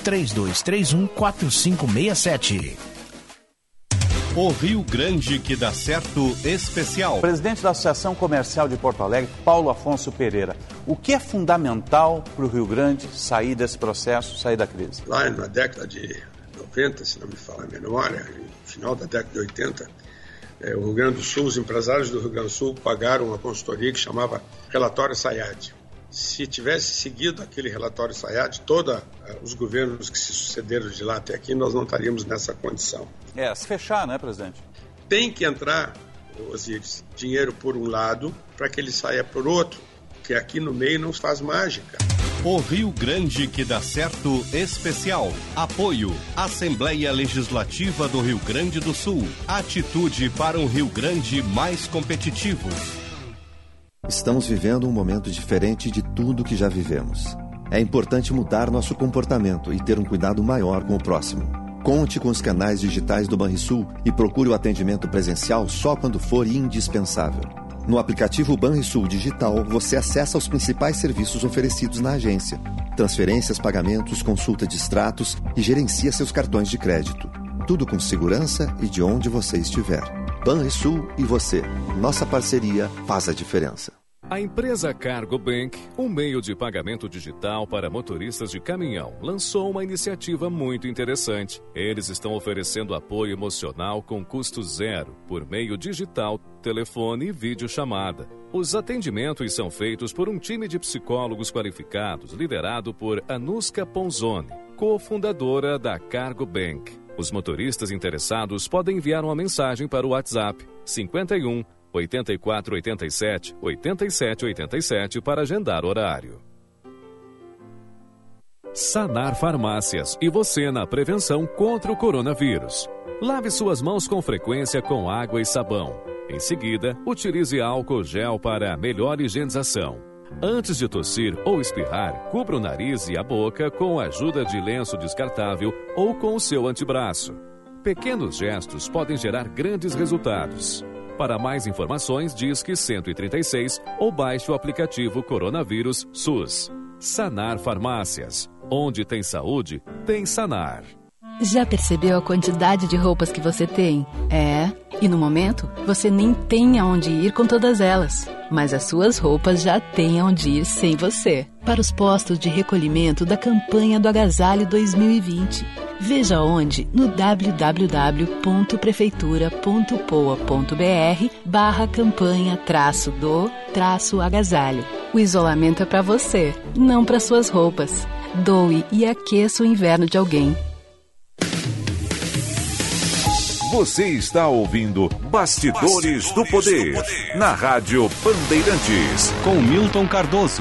3231-4567. O Rio Grande que dá certo especial. Presidente da Associação Comercial de Porto Alegre, Paulo Afonso Pereira. O que é fundamental para o Rio Grande sair desse processo, sair da crise? Lá na década de 90, se não me falha a memória, no final da década de 80, o Rio Grande do Sul, os empresários do Rio Grande do Sul pagaram uma consultoria que chamava Relatório Sayad. Se tivesse seguido aquele relatório Sayad, todos os governos que se sucederam de lá até aqui, nós não estaríamos nessa condição. Se fechar, né, presidente? Tem que entrar, Osíris, dinheiro por um lado para que ele saia por outro, porque aqui no meio não se faz mágica. O Rio Grande que dá certo especial. Apoio Assembleia Legislativa do Rio Grande do Sul. Atitude para um Rio Grande mais competitivo. Estamos vivendo um momento diferente de tudo que já vivemos. É importante mudar nosso comportamento e ter um cuidado maior com o próximo. Conte com os canais digitais do Banrisul e procure o atendimento presencial só quando for indispensável. No aplicativo Banrisul Digital, você acessa os principais serviços oferecidos na agência. Transferências, pagamentos, consulta de extratos e gerencia seus cartões de crédito. Tudo com segurança e de onde você estiver. Banrisul e você. Nossa parceria faz a diferença. A empresa Cargo Bank, um meio de pagamento digital para motoristas de caminhão, lançou uma iniciativa muito interessante. Eles estão oferecendo apoio emocional com custo zero, por meio digital, telefone e videochamada. Os atendimentos são feitos por um time de psicólogos qualificados, liderado por Anuska Ponzoni, cofundadora da Cargo Bank. Os motoristas interessados podem enviar uma mensagem para o WhatsApp 51 8487 8787 para agendar horário. Sanar Farmácias e você na prevenção contra o coronavírus. Lave suas mãos com frequência com água e sabão. Em seguida, utilize álcool gel para melhor higienização. Antes de tossir ou espirrar, cubra o nariz e a boca com a ajuda de lenço descartável ou com o seu antebraço. Pequenos gestos podem gerar grandes resultados. Para mais informações, Disque 136 ou baixe o aplicativo Coronavírus SUS. Sanar Farmácias. Onde tem saúde, tem Sanar. Já percebeu a quantidade de roupas que você tem? E no momento, você nem tem aonde ir com todas elas. Mas as suas roupas já têm aonde ir sem você. Para os postos de recolhimento da campanha do Agasalho 2020. Veja onde no www.prefeitura.poa.br/campanha-do-agasalho. O isolamento é para você, não para suas roupas. Doe e aqueça o inverno de alguém. Você está ouvindo Bastidores do Poder, na Rádio Bandeirantes. Com Milton Cardoso.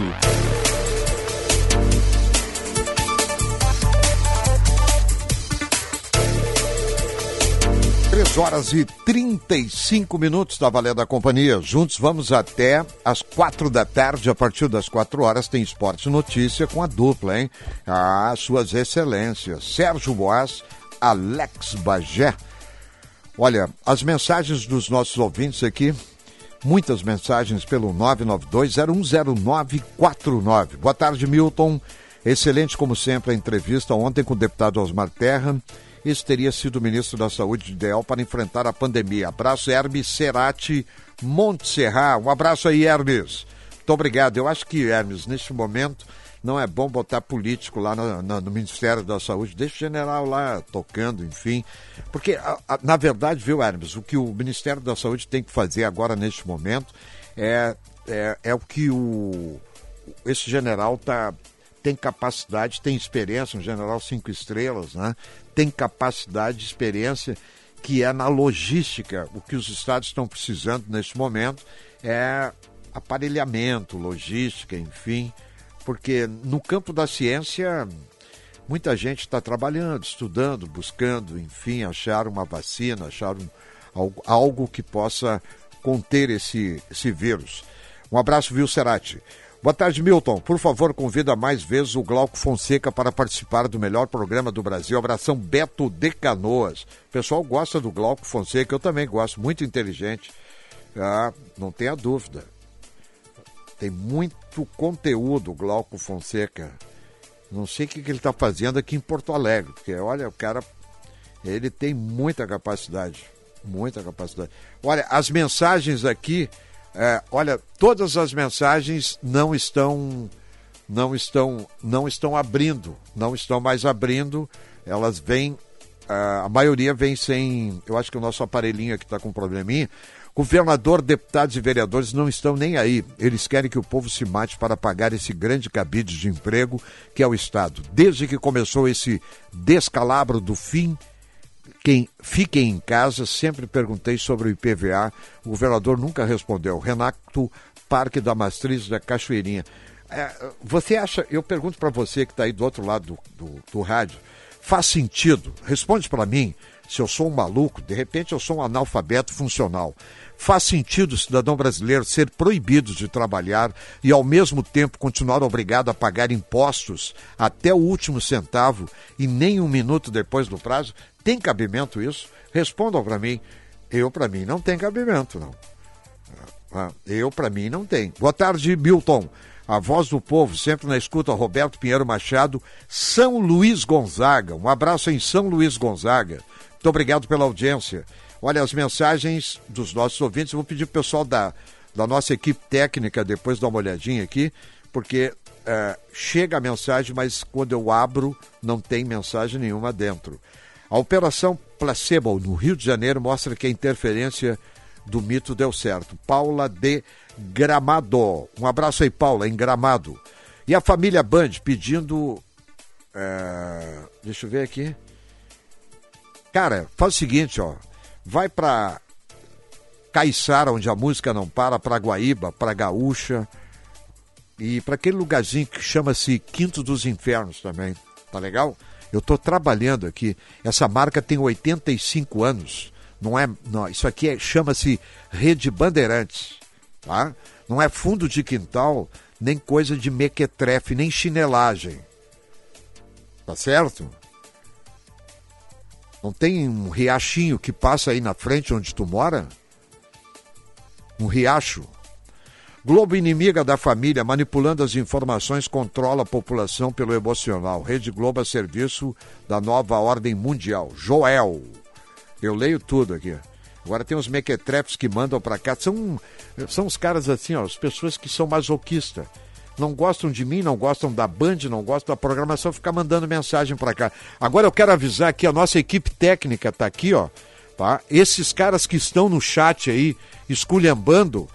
3h35 da Valé da Companhia. Juntos vamos até às 4 da tarde. A partir das 4 horas tem Esporte Notícia com a dupla, hein? Suas excelências, Sérgio Boas, Alex Bagé. Olha, as mensagens dos nossos ouvintes aqui, muitas mensagens pelo 992-010949. Boa tarde, Milton. Excelente, como sempre, a entrevista ontem com o deputado Osmar Terra. Esse teria sido o ministro da Saúde ideal para enfrentar a pandemia. Abraço, Hermes Cerati Montserrat. Um abraço aí, Hermes. Muito obrigado. Eu acho que, Hermes, neste momento, não é bom botar político lá no Ministério da Saúde. Deixa o general lá tocando, enfim. Porque, na verdade, viu, Hermes, o que o Ministério da Saúde tem que fazer agora, neste momento, é o que esse general tem capacidade, tem experiência, um general 5 estrelas, né? Tem capacidade, experiência, que é na logística. O que os estados estão precisando neste momento é aparelhamento, logística, enfim, porque no campo da ciência muita gente está trabalhando, estudando, buscando, enfim, achar uma vacina, achar algo que possa conter esse vírus. Um abraço, viu, Cerati? Boa tarde, Milton. Por favor, convida mais vezes o Glauco Fonseca para participar do melhor programa do Brasil. Abração, Beto de Canoas. O pessoal gosta do Glauco Fonseca, eu também gosto, muito inteligente. Não tenha dúvida. Tem muito conteúdo, o Glauco Fonseca. Não sei o que ele está fazendo aqui em Porto Alegre, porque, olha, o cara, ele tem muita capacidade. Muita capacidade. Olha, as mensagens aqui... olha, todas as mensagens não estão abrindo, não estão mais abrindo, elas vêm, a maioria vem sem, eu acho que o nosso aparelhinho aqui está com um probleminha. Governador, deputados e vereadores não estão nem aí, eles querem que o povo se mate para pagar esse grande cabide de emprego que é o Estado. Desde que começou esse descalabro do fim, fiquem em casa, sempre perguntei sobre o IPVA, o governador nunca respondeu. Renato Parque da Matriz da Cachoeirinha. Você acha, eu pergunto para você que está aí do outro lado do rádio, faz sentido? Responde para mim, se eu sou um maluco, de repente eu sou um analfabeto funcional. Faz sentido o cidadão brasileiro ser proibido de trabalhar e ao mesmo tempo continuar obrigado a pagar impostos até o último centavo e nem um minuto depois do prazo? Tem cabimento isso? Respondam para mim. Para mim, não tem cabimento, não. Para mim, não tem. Boa tarde, Milton. A voz do povo, sempre na escuta, Roberto Pinheiro Machado, São Luís Gonzaga. Um abraço em São Luís Gonzaga. Muito obrigado pela audiência. Olha, as mensagens dos nossos ouvintes, eu vou pedir pro pessoal da nossa equipe técnica depois dar uma olhadinha aqui, porque chega a mensagem, mas quando eu abro, não tem mensagem nenhuma dentro. A Operação Placebo, no Rio de Janeiro, mostra que a interferência do mito deu certo. Paula de Gramado. Um abraço aí, Paula, em Gramado. E a família Band pedindo... deixa eu ver aqui. Cara, faz o seguinte, ó. Vai pra Caiçara, onde a música não para Guaíba, pra Gaúcha. E pra aquele lugarzinho que chama-se Quinto dos Infernos também. Tá legal? Eu estou trabalhando aqui, essa marca tem 85 anos, não, isso aqui chama-se Rede Bandeirantes, tá? Não é fundo de quintal, nem coisa de mequetrefe, nem chinelagem, tá certo? Não tem um riachinho que passa aí na frente onde tu mora? Um riacho. Globo inimiga da família, manipulando as informações, controla a população pelo emocional. Rede Globo a serviço da nova ordem mundial. Joel. Eu leio tudo aqui. Agora tem uns mequetrefes que mandam pra cá. São os caras assim, ó, as pessoas que são masoquistas. Não gostam de mim, não gostam da Band, não gostam da programação, ficar mandando mensagem pra cá. Agora eu quero avisar que a nossa equipe técnica tá aqui, ó. Tá? Esses caras que estão no chat aí, esculhambando,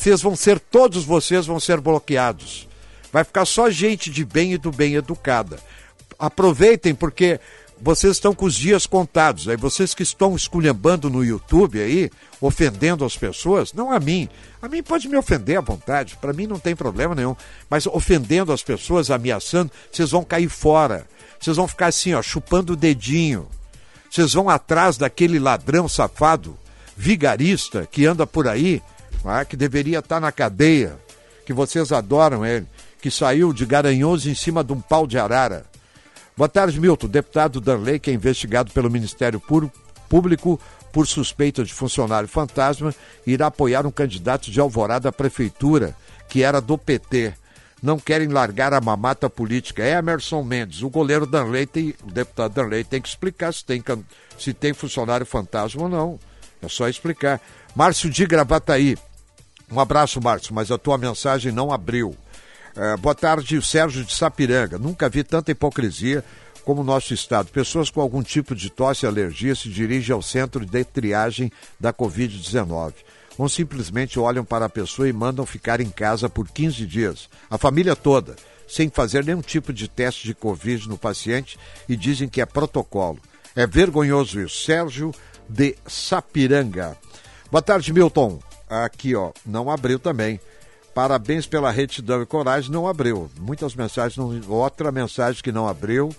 todos vocês vão ser bloqueados. Vai ficar só gente de bem e do bem educada. Aproveitem, porque vocês estão com os dias contados. Aí vocês que estão esculhambando no YouTube aí, ofendendo as pessoas, não a mim. A mim pode me ofender à vontade, para mim não tem problema nenhum. Mas ofendendo as pessoas, ameaçando, vocês vão cair fora. Vocês vão ficar assim, ó, chupando o dedinho. Vocês vão atrás daquele ladrão safado, vigarista, que anda por aí, que deveria estar na cadeia, que vocês adoram ele, que saiu de Garanhuns em cima de um pau de arara. Boa tarde, Milton. Deputado Danley, que é investigado pelo Ministério Público por suspeita de funcionário fantasma, irá apoiar um candidato de Alvorada à prefeitura, que era do PT. Não querem largar a mamata política. Emerson Mendes, o goleiro Danley, o deputado Danley tem que explicar se tem funcionário fantasma ou não. É só explicar. Márcio de Gravataí. Um abraço, Márcio, mas a tua mensagem não abriu. Boa tarde, Sérgio de Sapiranga. Nunca vi tanta hipocrisia como o nosso estado. Pessoas com algum tipo de tosse e alergia se dirigem ao centro de triagem da Covid-19. Ou simplesmente olham para a pessoa e mandam ficar em casa por 15 dias. A família toda, sem fazer nenhum tipo de teste de Covid no paciente e dizem que é protocolo. É vergonhoso isso. Sérgio de Sapiranga. Boa tarde, Milton. Aqui, ó, não abriu também. Parabéns pela retidão e coragem, não abriu. Muitas mensagens, outra mensagem que não abriu.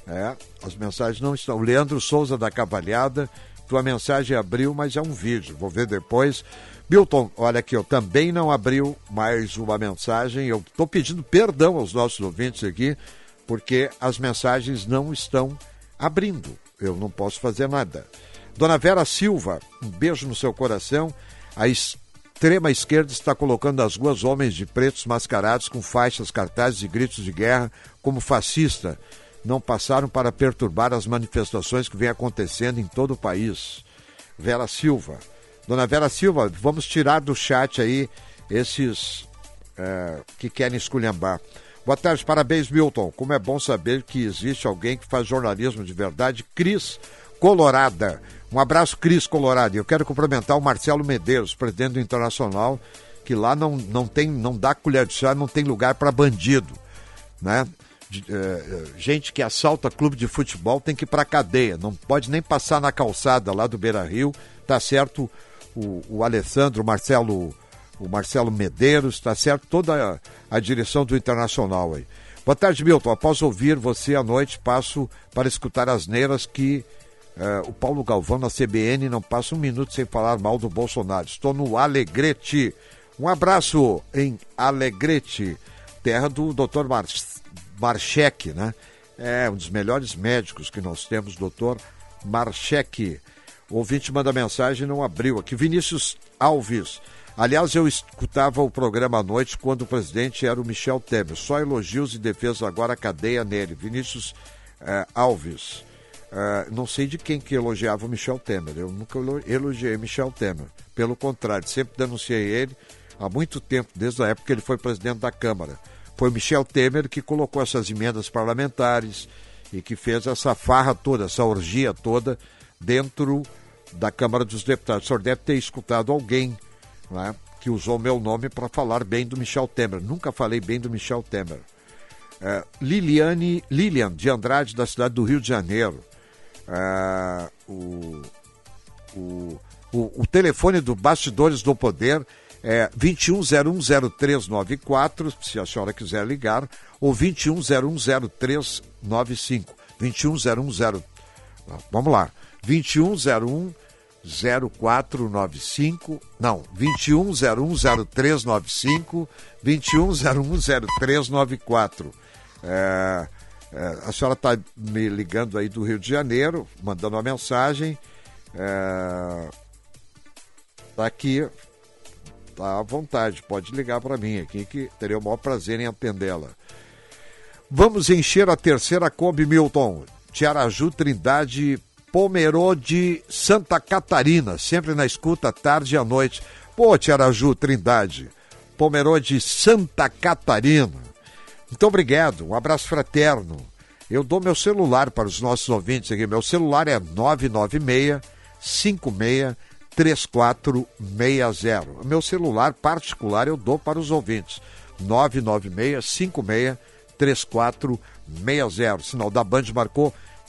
As mensagens não estão. O Leandro Souza da Cavalhada, tua mensagem abriu, mas é um vídeo. Vou ver depois. Milton, olha aqui, eu também não abriu mais uma mensagem. Eu estou pedindo perdão aos nossos ouvintes aqui, porque as mensagens não estão abrindo. Eu não posso fazer nada. Dona Vera Silva, um beijo no seu coração. A extrema esquerda está colocando nas ruas homens de pretos mascarados com faixas, cartazes e gritos de guerra como fascista. Não passaram para perturbar as manifestações que vêm acontecendo em todo o país. Vera Silva. Dona Vera Silva, vamos tirar do chat aí esses que querem esculhambar. Boa tarde, parabéns, Milton. Como é bom saber que existe alguém que faz jornalismo de verdade. Cris Colorada. Um abraço, Cris Colorado. Eu quero cumprimentar o Marcelo Medeiros, presidente do Internacional, que lá não dá colher de chá, não tem lugar para bandido, né? Gente que assalta clube de futebol tem que ir para cadeia, não pode nem passar na calçada lá do Beira-Rio. Tá certo o Alessandro, o Marcelo Medeiros, tá certo toda a direção do Internacional aí. Boa tarde, Milton. Após ouvir você à noite, passo para escutar as neiras que o Paulo Galvão na CBN não passa um minuto sem falar mal do Bolsonaro. Estou no Alegrete. Um abraço em Alegrete, terra do Dr. Marchek, né? É um dos melhores médicos que nós temos, Dr. Marchek. O ouvinte manda mensagem e não abriu aqui. Vinícius Alves. Aliás, eu escutava o programa à noite quando o presidente era o Michel Temer. Só elogios e defesa agora, cadeia nele. Vinícius Alves. Não sei de quem que elogiava o Michel Temer. Eu nunca elogiei Michel Temer. Pelo contrário, sempre denunciei ele há muito tempo, desde a época que ele foi presidente da Câmara. Foi o Michel Temer que colocou essas emendas parlamentares e que fez essa farra toda, essa orgia toda dentro da Câmara dos Deputados. O senhor deve ter escutado alguém, né, que usou meu nome para falar bem do Michel Temer. Nunca falei bem do Michel Temer. Lilian de Andrade, da cidade do Rio de Janeiro. O telefone do Bastidores do Poder é 21010394, se a senhora quiser ligar, ou 21010395. 2101. Vamos lá. 21010495. Não, 21010395, 21010394. A senhora está me ligando aí do Rio de Janeiro, mandando uma mensagem. Está aqui, está à vontade, pode ligar para mim aqui, que teria o maior prazer em atendê-la. Vamos encher a terceira Kombi, Milton. Tiaraju, Trindade, Pomerode, Santa Catarina, sempre na escuta, tarde e à noite. Pô, Tiaraju, Trindade, Pomerode, Santa Catarina. Muito obrigado, um abraço fraterno. Eu dou meu celular para os nossos ouvintes aqui. Meu celular é 996-56-3460. Meu celular particular eu dou para os ouvintes. 996-56-3460. Sinal da Band marcou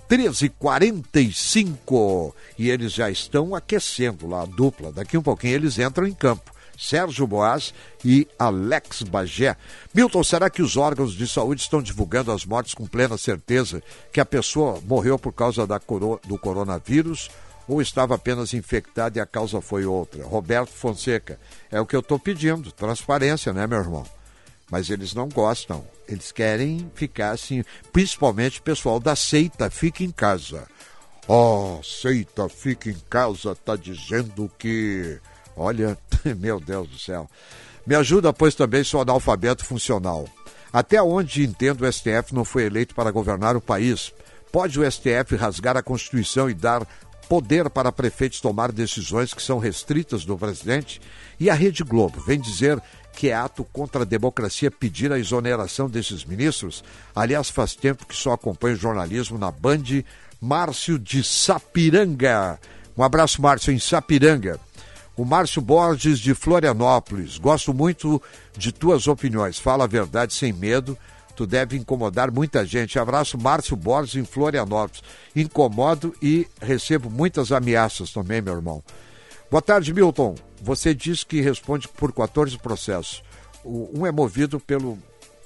13h45. E eles já estão aquecendo lá a dupla. Daqui um pouquinho eles entram em campo. Sérgio Boas e Alex Bagé. Milton, será que os órgãos de saúde estão divulgando as mortes com plena certeza que a pessoa morreu por causa do coronavírus ou estava apenas infectada e a causa foi outra? Roberto Fonseca, é o que eu estou pedindo, transparência, né, meu irmão? Mas eles não gostam, eles querem ficar assim, principalmente o pessoal da seita Fica em Casa. Seita Fica em Casa está dizendo que... Olha, meu Deus do céu. Me ajuda, pois também sou analfabeto funcional. Até onde entendo, o STF não foi eleito para governar o país. Pode o STF rasgar a Constituição e dar poder para prefeitos tomar decisões que são restritas do presidente? E a Rede Globo vem dizer que é ato contra a democracia pedir a exoneração desses ministros? Aliás, faz tempo que só acompanho o jornalismo na Band. Márcio de Sapiranga. Um abraço, Márcio, em Sapiranga. O Márcio Borges de Florianópolis. Gosto muito de tuas opiniões. Fala a verdade sem medo. Tu deve incomodar muita gente. Abraço, Márcio Borges em Florianópolis. Incomodo e recebo muitas ameaças também, meu irmão. Boa tarde, Milton. Você diz que responde por 14 processos. Um é movido pelo...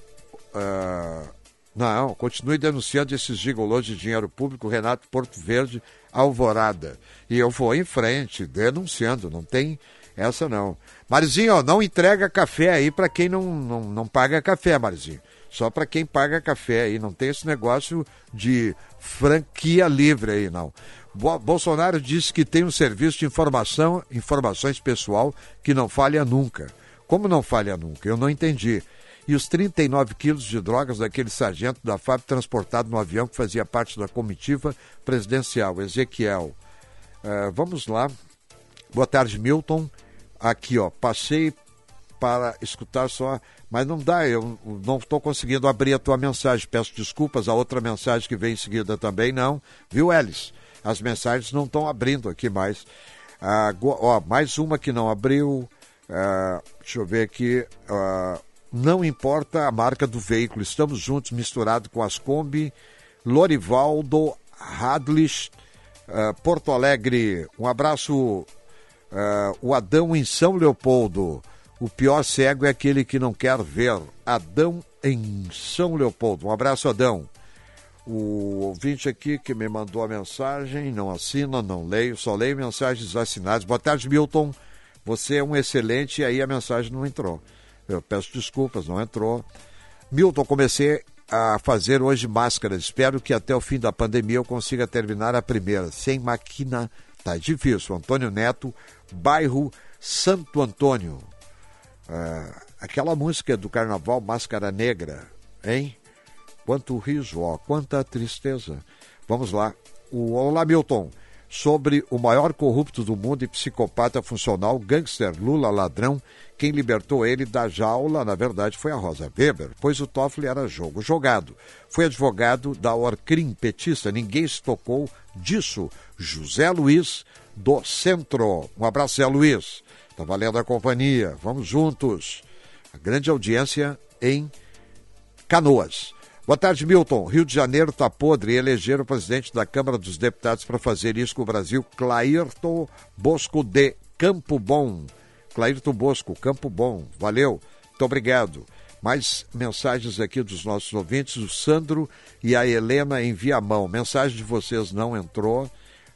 Não, continue denunciando esses gigolôs de dinheiro público, Renato Porto Verde, Alvorada. E eu vou em frente, denunciando, não tem essa não. Marizinho, não entrega café aí para quem não paga café, Marizinho. Só para quem paga café aí, não tem esse negócio de franquia livre aí, não. Bolsonaro disse que tem um serviço de informações pessoal que não falha nunca. Como não falha nunca? Eu não entendi. E os 39 quilos de drogas daquele sargento da FAB transportado no avião que fazia parte da comitiva presidencial, Ezequiel. Vamos lá. Boa tarde, Milton. Aqui, passei para escutar só, mas não dá, eu não estou conseguindo abrir a tua mensagem. Peço desculpas, a outra mensagem que vem em seguida também não. Viu, Elis? As mensagens não estão abrindo aqui mais. Mais uma que não abriu. Deixa eu ver aqui. Não importa a marca do veículo, estamos juntos, misturado com as Kombi. Lorivaldo Radlich, Porto Alegre. Um abraço, o Adão em São Leopoldo. O pior cego é aquele que não quer ver. Adão em São Leopoldo. Um abraço, Adão. O ouvinte aqui que me mandou a mensagem, não assina, não leio, só leio mensagens assinadas. Boa tarde, Milton. Você é um excelente, e aí a mensagem não entrou. Eu peço desculpas, não entrou. Milton, comecei a fazer hoje máscaras. Espero que até o fim da pandemia eu consiga terminar a primeira. Sem máquina, tá difícil. Antônio Neto, bairro Santo Antônio. Aquela música do Carnaval, Máscara Negra, hein? Quanto riso, quanta tristeza. Vamos lá. Olá, Milton. Sobre o maior corrupto do mundo e psicopata funcional, gangster Lula ladrão, quem libertou ele da jaula, na verdade, foi a Rosa Weber, pois o Toffoli era jogo jogado. Foi advogado da Orcrim petista, ninguém se tocou disso. José Luiz do Centro. Um abraço, Zé Luiz. Tá valendo a companhia. Vamos juntos. A grande audiência em Canoas. Boa tarde, Milton. Rio de Janeiro está podre e elegeram o presidente da Câmara dos Deputados para fazer isso com o Brasil, Clairton Bosco de Campo Bom. Clairton Bosco, Campo Bom. Valeu. Muito obrigado. Mais mensagens aqui dos nossos ouvintes. O Sandro e a Helena em Viamão. Mensagem de vocês não entrou.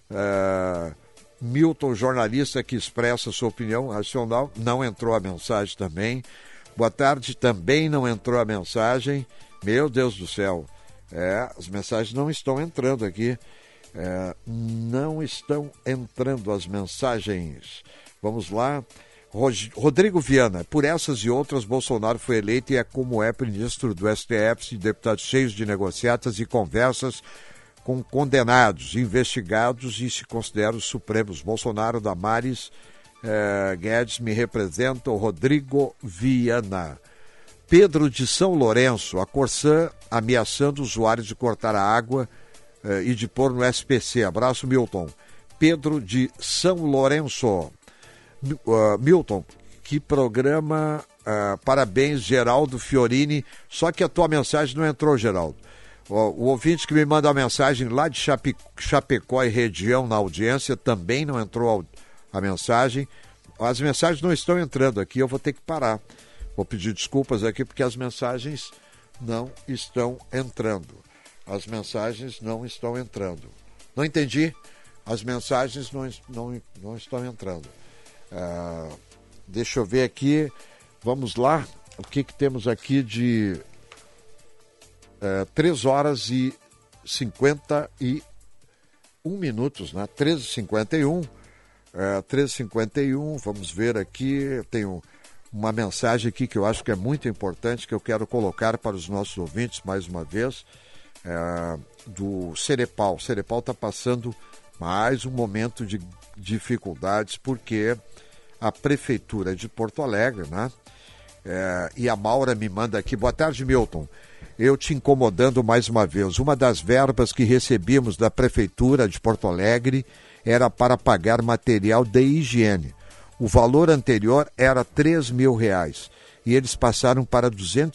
Milton, jornalista que expressa sua opinião racional, não entrou a mensagem também. Boa tarde, também não entrou a mensagem. Meu Deus do céu. As mensagens não estão entrando aqui. Não estão entrando as mensagens. Vamos lá. Rodrigo Viana, por essas e outras, Bolsonaro foi eleito e é como é ministro do STF, deputados cheios de negociatas e conversas com condenados, investigados e se consideram os supremos. Bolsonaro, Damares, Guedes me representam. Rodrigo Viana. Pedro de São Lourenço, a Corsã ameaçando usuários de cortar a água e de pôr no SPC. Abraço, Milton. Pedro de São Lourenço. Milton, que programa, parabéns, Geraldo Fiorini, só que a tua mensagem não entrou, Geraldo. O ouvinte que me manda a mensagem lá de Chapecó e região na audiência, também não entrou a mensagem. As mensagens não estão entrando aqui, eu vou ter que parar. Vou pedir desculpas aqui porque as mensagens não estão entrando. As mensagens não estão entrando. Não entendi? As mensagens não estão entrando. Deixa eu ver aqui. Vamos lá. O que temos aqui de 3 horas e 51 minutos, né? 13h51. 13h51. Vamos ver aqui. Tenho uma mensagem aqui que eu acho que é muito importante, que eu quero colocar para os nossos ouvintes mais uma vez, do Cerepal. O Cerepal está passando mais um momento de dificuldades, porque a Prefeitura de Porto Alegre, né? E a Maura me manda aqui, boa tarde, Milton, eu te incomodando mais uma vez. Uma das verbas que recebíamos da Prefeitura de Porto Alegre era para pagar material de higiene. O valor anterior era R$3.000 e eles passaram para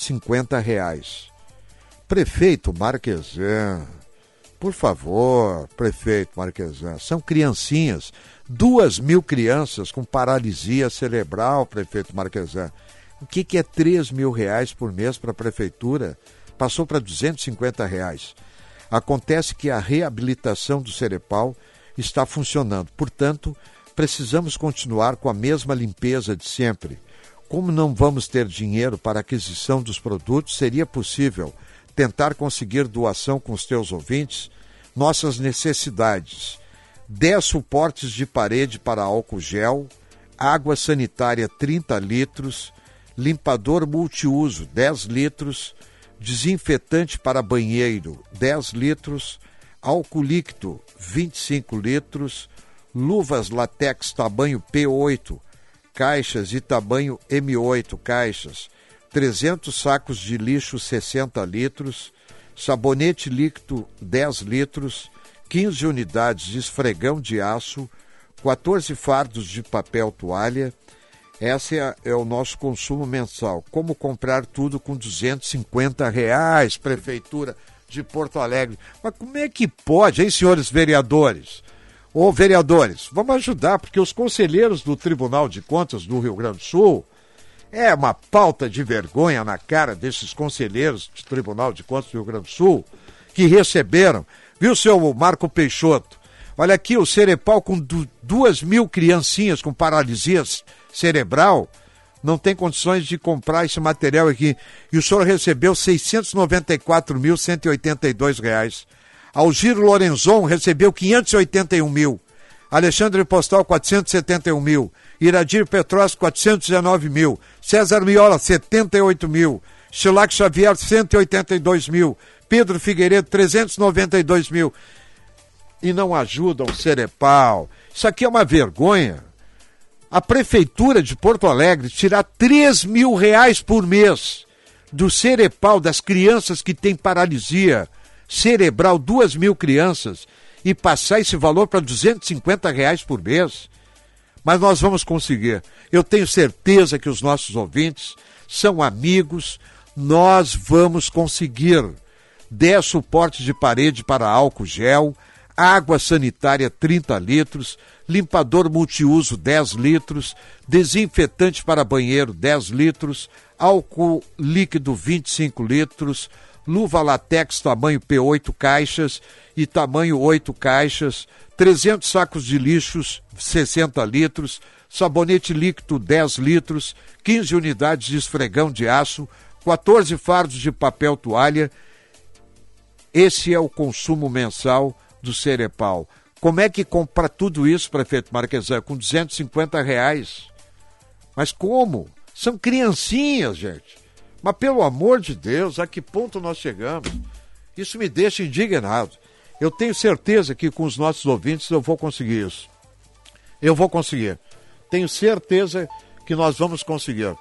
R$250. Prefeito Marquesan, por favor, prefeito Marquesan, são criancinhas, 2.000 crianças com paralisia cerebral, prefeito Marquesan. O que é R$3.000 por mês para a prefeitura? Passou para R$250. Acontece que a reabilitação do Cerepal está funcionando, portanto, precisamos continuar com a mesma limpeza de sempre. Como não vamos ter dinheiro para a aquisição dos produtos, seria possível tentar conseguir doação com os teus ouvintes? Nossas necessidades: 10 suportes de parede para álcool gel, água sanitária 30 litros, limpador multiuso 10 litros, desinfetante para banheiro 10 litros, álcool líquido 25 litros, luvas latex tamanho P8, caixas e tamanho M8 caixas, 300 sacos de lixo 60 litros, sabonete líquido 10 litros, 15 unidades de esfregão de aço, 14 fardos de papel toalha. Esse é o nosso consumo mensal. Como comprar tudo com R$250, Prefeitura de Porto Alegre? Mas como é que pode, hein, senhores vereadores? Ô, vereadores, vamos ajudar, porque os conselheiros do Tribunal de Contas do Rio Grande do Sul, é uma pauta de vergonha na cara desses conselheiros do Tribunal de Contas do Rio Grande do Sul, que receberam, viu, seu Marco Peixoto? Olha aqui, o Cerepal com 2.000 criancinhas com paralisia cerebral, não tem condições de comprar esse material aqui. E o senhor recebeu R$694.182. Algiro Lorenzon recebeu 581 mil. Alexandre Postal, 471 mil. Iradir Petros, 419 mil. César Miola, 78 mil. Chilac Xavier, 182 mil. Pedro Figueiredo, 392 mil. E não ajudam o Cerepal. Isso aqui é uma vergonha. A Prefeitura de Porto Alegre tirar R$3.000 por mês do Cerepal, das crianças que têm paralisia cerebral, 2.000 crianças, e passar esse valor para R$250 por mês. Mas nós vamos conseguir. Eu tenho certeza que os nossos ouvintes são amigos, nós vamos conseguir. 10 suportes de parede para álcool gel, água sanitária 30 litros, limpador multiuso 10 litros, desinfetante para banheiro 10 litros, álcool líquido 25 litros, luva latex tamanho P8 caixas e tamanho 8 caixas, 300 sacos de lixos 60 litros, sabonete líquido 10 litros, 15 unidades de esfregão de aço, 14 fardos de papel toalha Esse é o consumo mensal do Cerepal. Como é que compra tudo isso, prefeito Marquesan? Com R$250. Mas como? São criancinhas, gente. Mas pelo amor de Deus, a que ponto nós chegamos? Isso me deixa indignado. Eu tenho certeza que com os nossos ouvintes eu vou conseguir isso. Eu vou conseguir. Tenho certeza que nós vamos conseguir.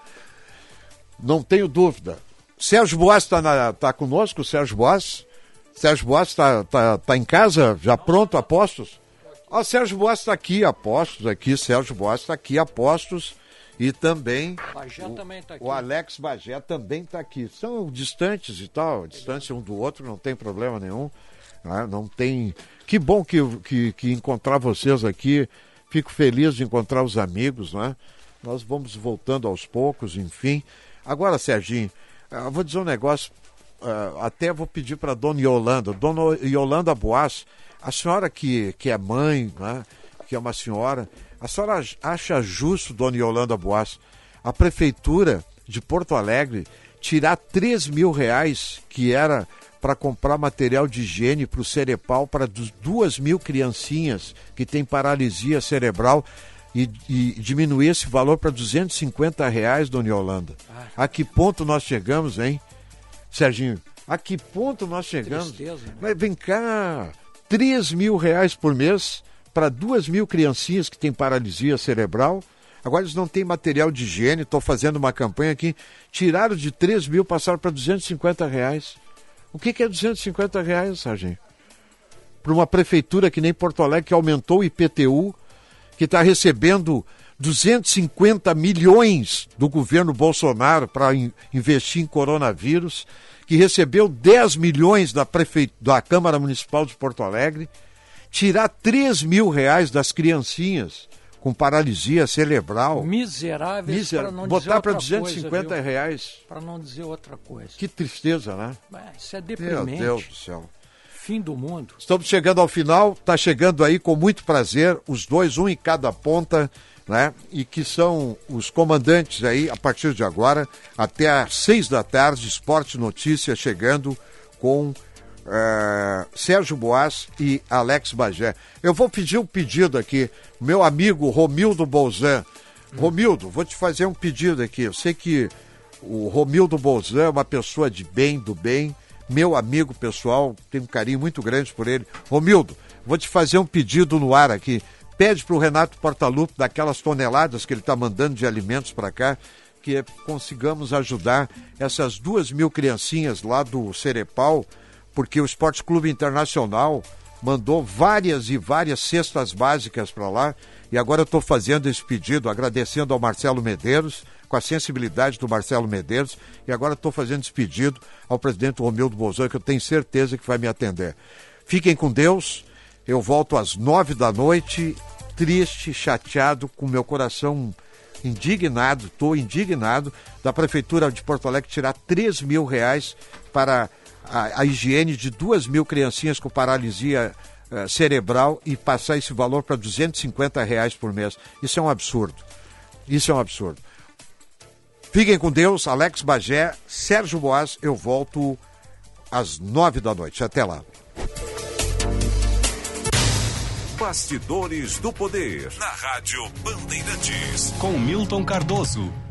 Não tenho dúvida. Sérgio Boas está conosco, Sérgio Boas. Sérgio Boas está em casa, já pronto, a postos? Sérgio Boas está aqui, a postos, aqui, Sérgio Boas está aqui, a postos. E também, também tá aqui. O Alex Bagé também está aqui. São distantes e tal, distância um do outro, não tem problema nenhum. Né? Não tem... Que bom que encontrar vocês aqui. Fico feliz de encontrar os amigos, né? Nós vamos voltando aos poucos, enfim. Agora, Serginho, eu vou dizer um negócio, até vou pedir para Dona Yolanda Boas, a senhora que é mãe, né? Que é uma senhora, a senhora acha justo, Dona Yolanda Boas, a Prefeitura de Porto Alegre tirar R$3.000 que era para comprar material de higiene para o Cerepal para 2.000 criancinhas que têm paralisia cerebral e diminuir esse valor para R$250, Dona Yolanda? A que ponto nós chegamos, hein, Serginho? A que ponto nós chegamos? Tristeza, né? Mas vem cá, R$3.000 por mês para 2.000 criancinhas que têm paralisia cerebral. Agora eles não têm material de higiene, estou fazendo uma campanha aqui, tiraram de 3.000, passaram para R$250. O que é R$250, Sargento? Para uma prefeitura que nem Porto Alegre, que aumentou o IPTU, que está recebendo 250 milhões do governo Bolsonaro para investir em coronavírus, que recebeu 10 milhões da Câmara Municipal de Porto Alegre, tirar R$3.000 das criancinhas com paralisia cerebral. Miseráveis, para não dizer botar para R$250. Para não dizer outra coisa. Que tristeza, né? Isso é deprimente. Meu Deus do céu. Fim do mundo. Estamos chegando ao final, está chegando aí com muito prazer, os dois, um em cada ponta, né? E que são os comandantes aí, a partir de agora, até às 6 da tarde, Esporte Notícia chegando com Sérgio Boas e Alex Bagé. Eu vou pedir um pedido aqui, meu amigo Romildo Bolzan. Romildo, vou te fazer um pedido aqui. Eu sei que o Romildo Bolzan é uma pessoa de bem, do bem, meu amigo pessoal, tenho um carinho muito grande por ele. Romildo, vou te fazer um pedido no ar aqui. Pede para o Renato Portaluppi, daquelas toneladas que ele está mandando de alimentos para cá, que consigamos ajudar essas 2.000 criancinhas lá do Cerepal, porque o Esporte Clube Internacional mandou várias e várias cestas básicas para lá, e agora eu estou fazendo esse pedido, agradecendo ao Marcelo Medeiros, com a sensibilidade do Marcelo Medeiros, e agora estou fazendo esse pedido ao presidente Romildo Bolzan, que eu tenho certeza que vai me atender. Fiquem com Deus, eu volto às 9 da noite, triste, chateado, com meu coração indignado, estou indignado, da Prefeitura de Porto Alegre tirar R$3.000 para a higiene de 2.000 criancinhas com paralisia cerebral e passar esse valor para R$250 por mês. Isso é um absurdo. Isso é um absurdo. Fiquem com Deus, Alex Bagé, Sérgio Boas, eu volto às 9 da noite. Até lá. Bastidores do Poder, na Rádio Bandeirantes. Com Milton Cardoso.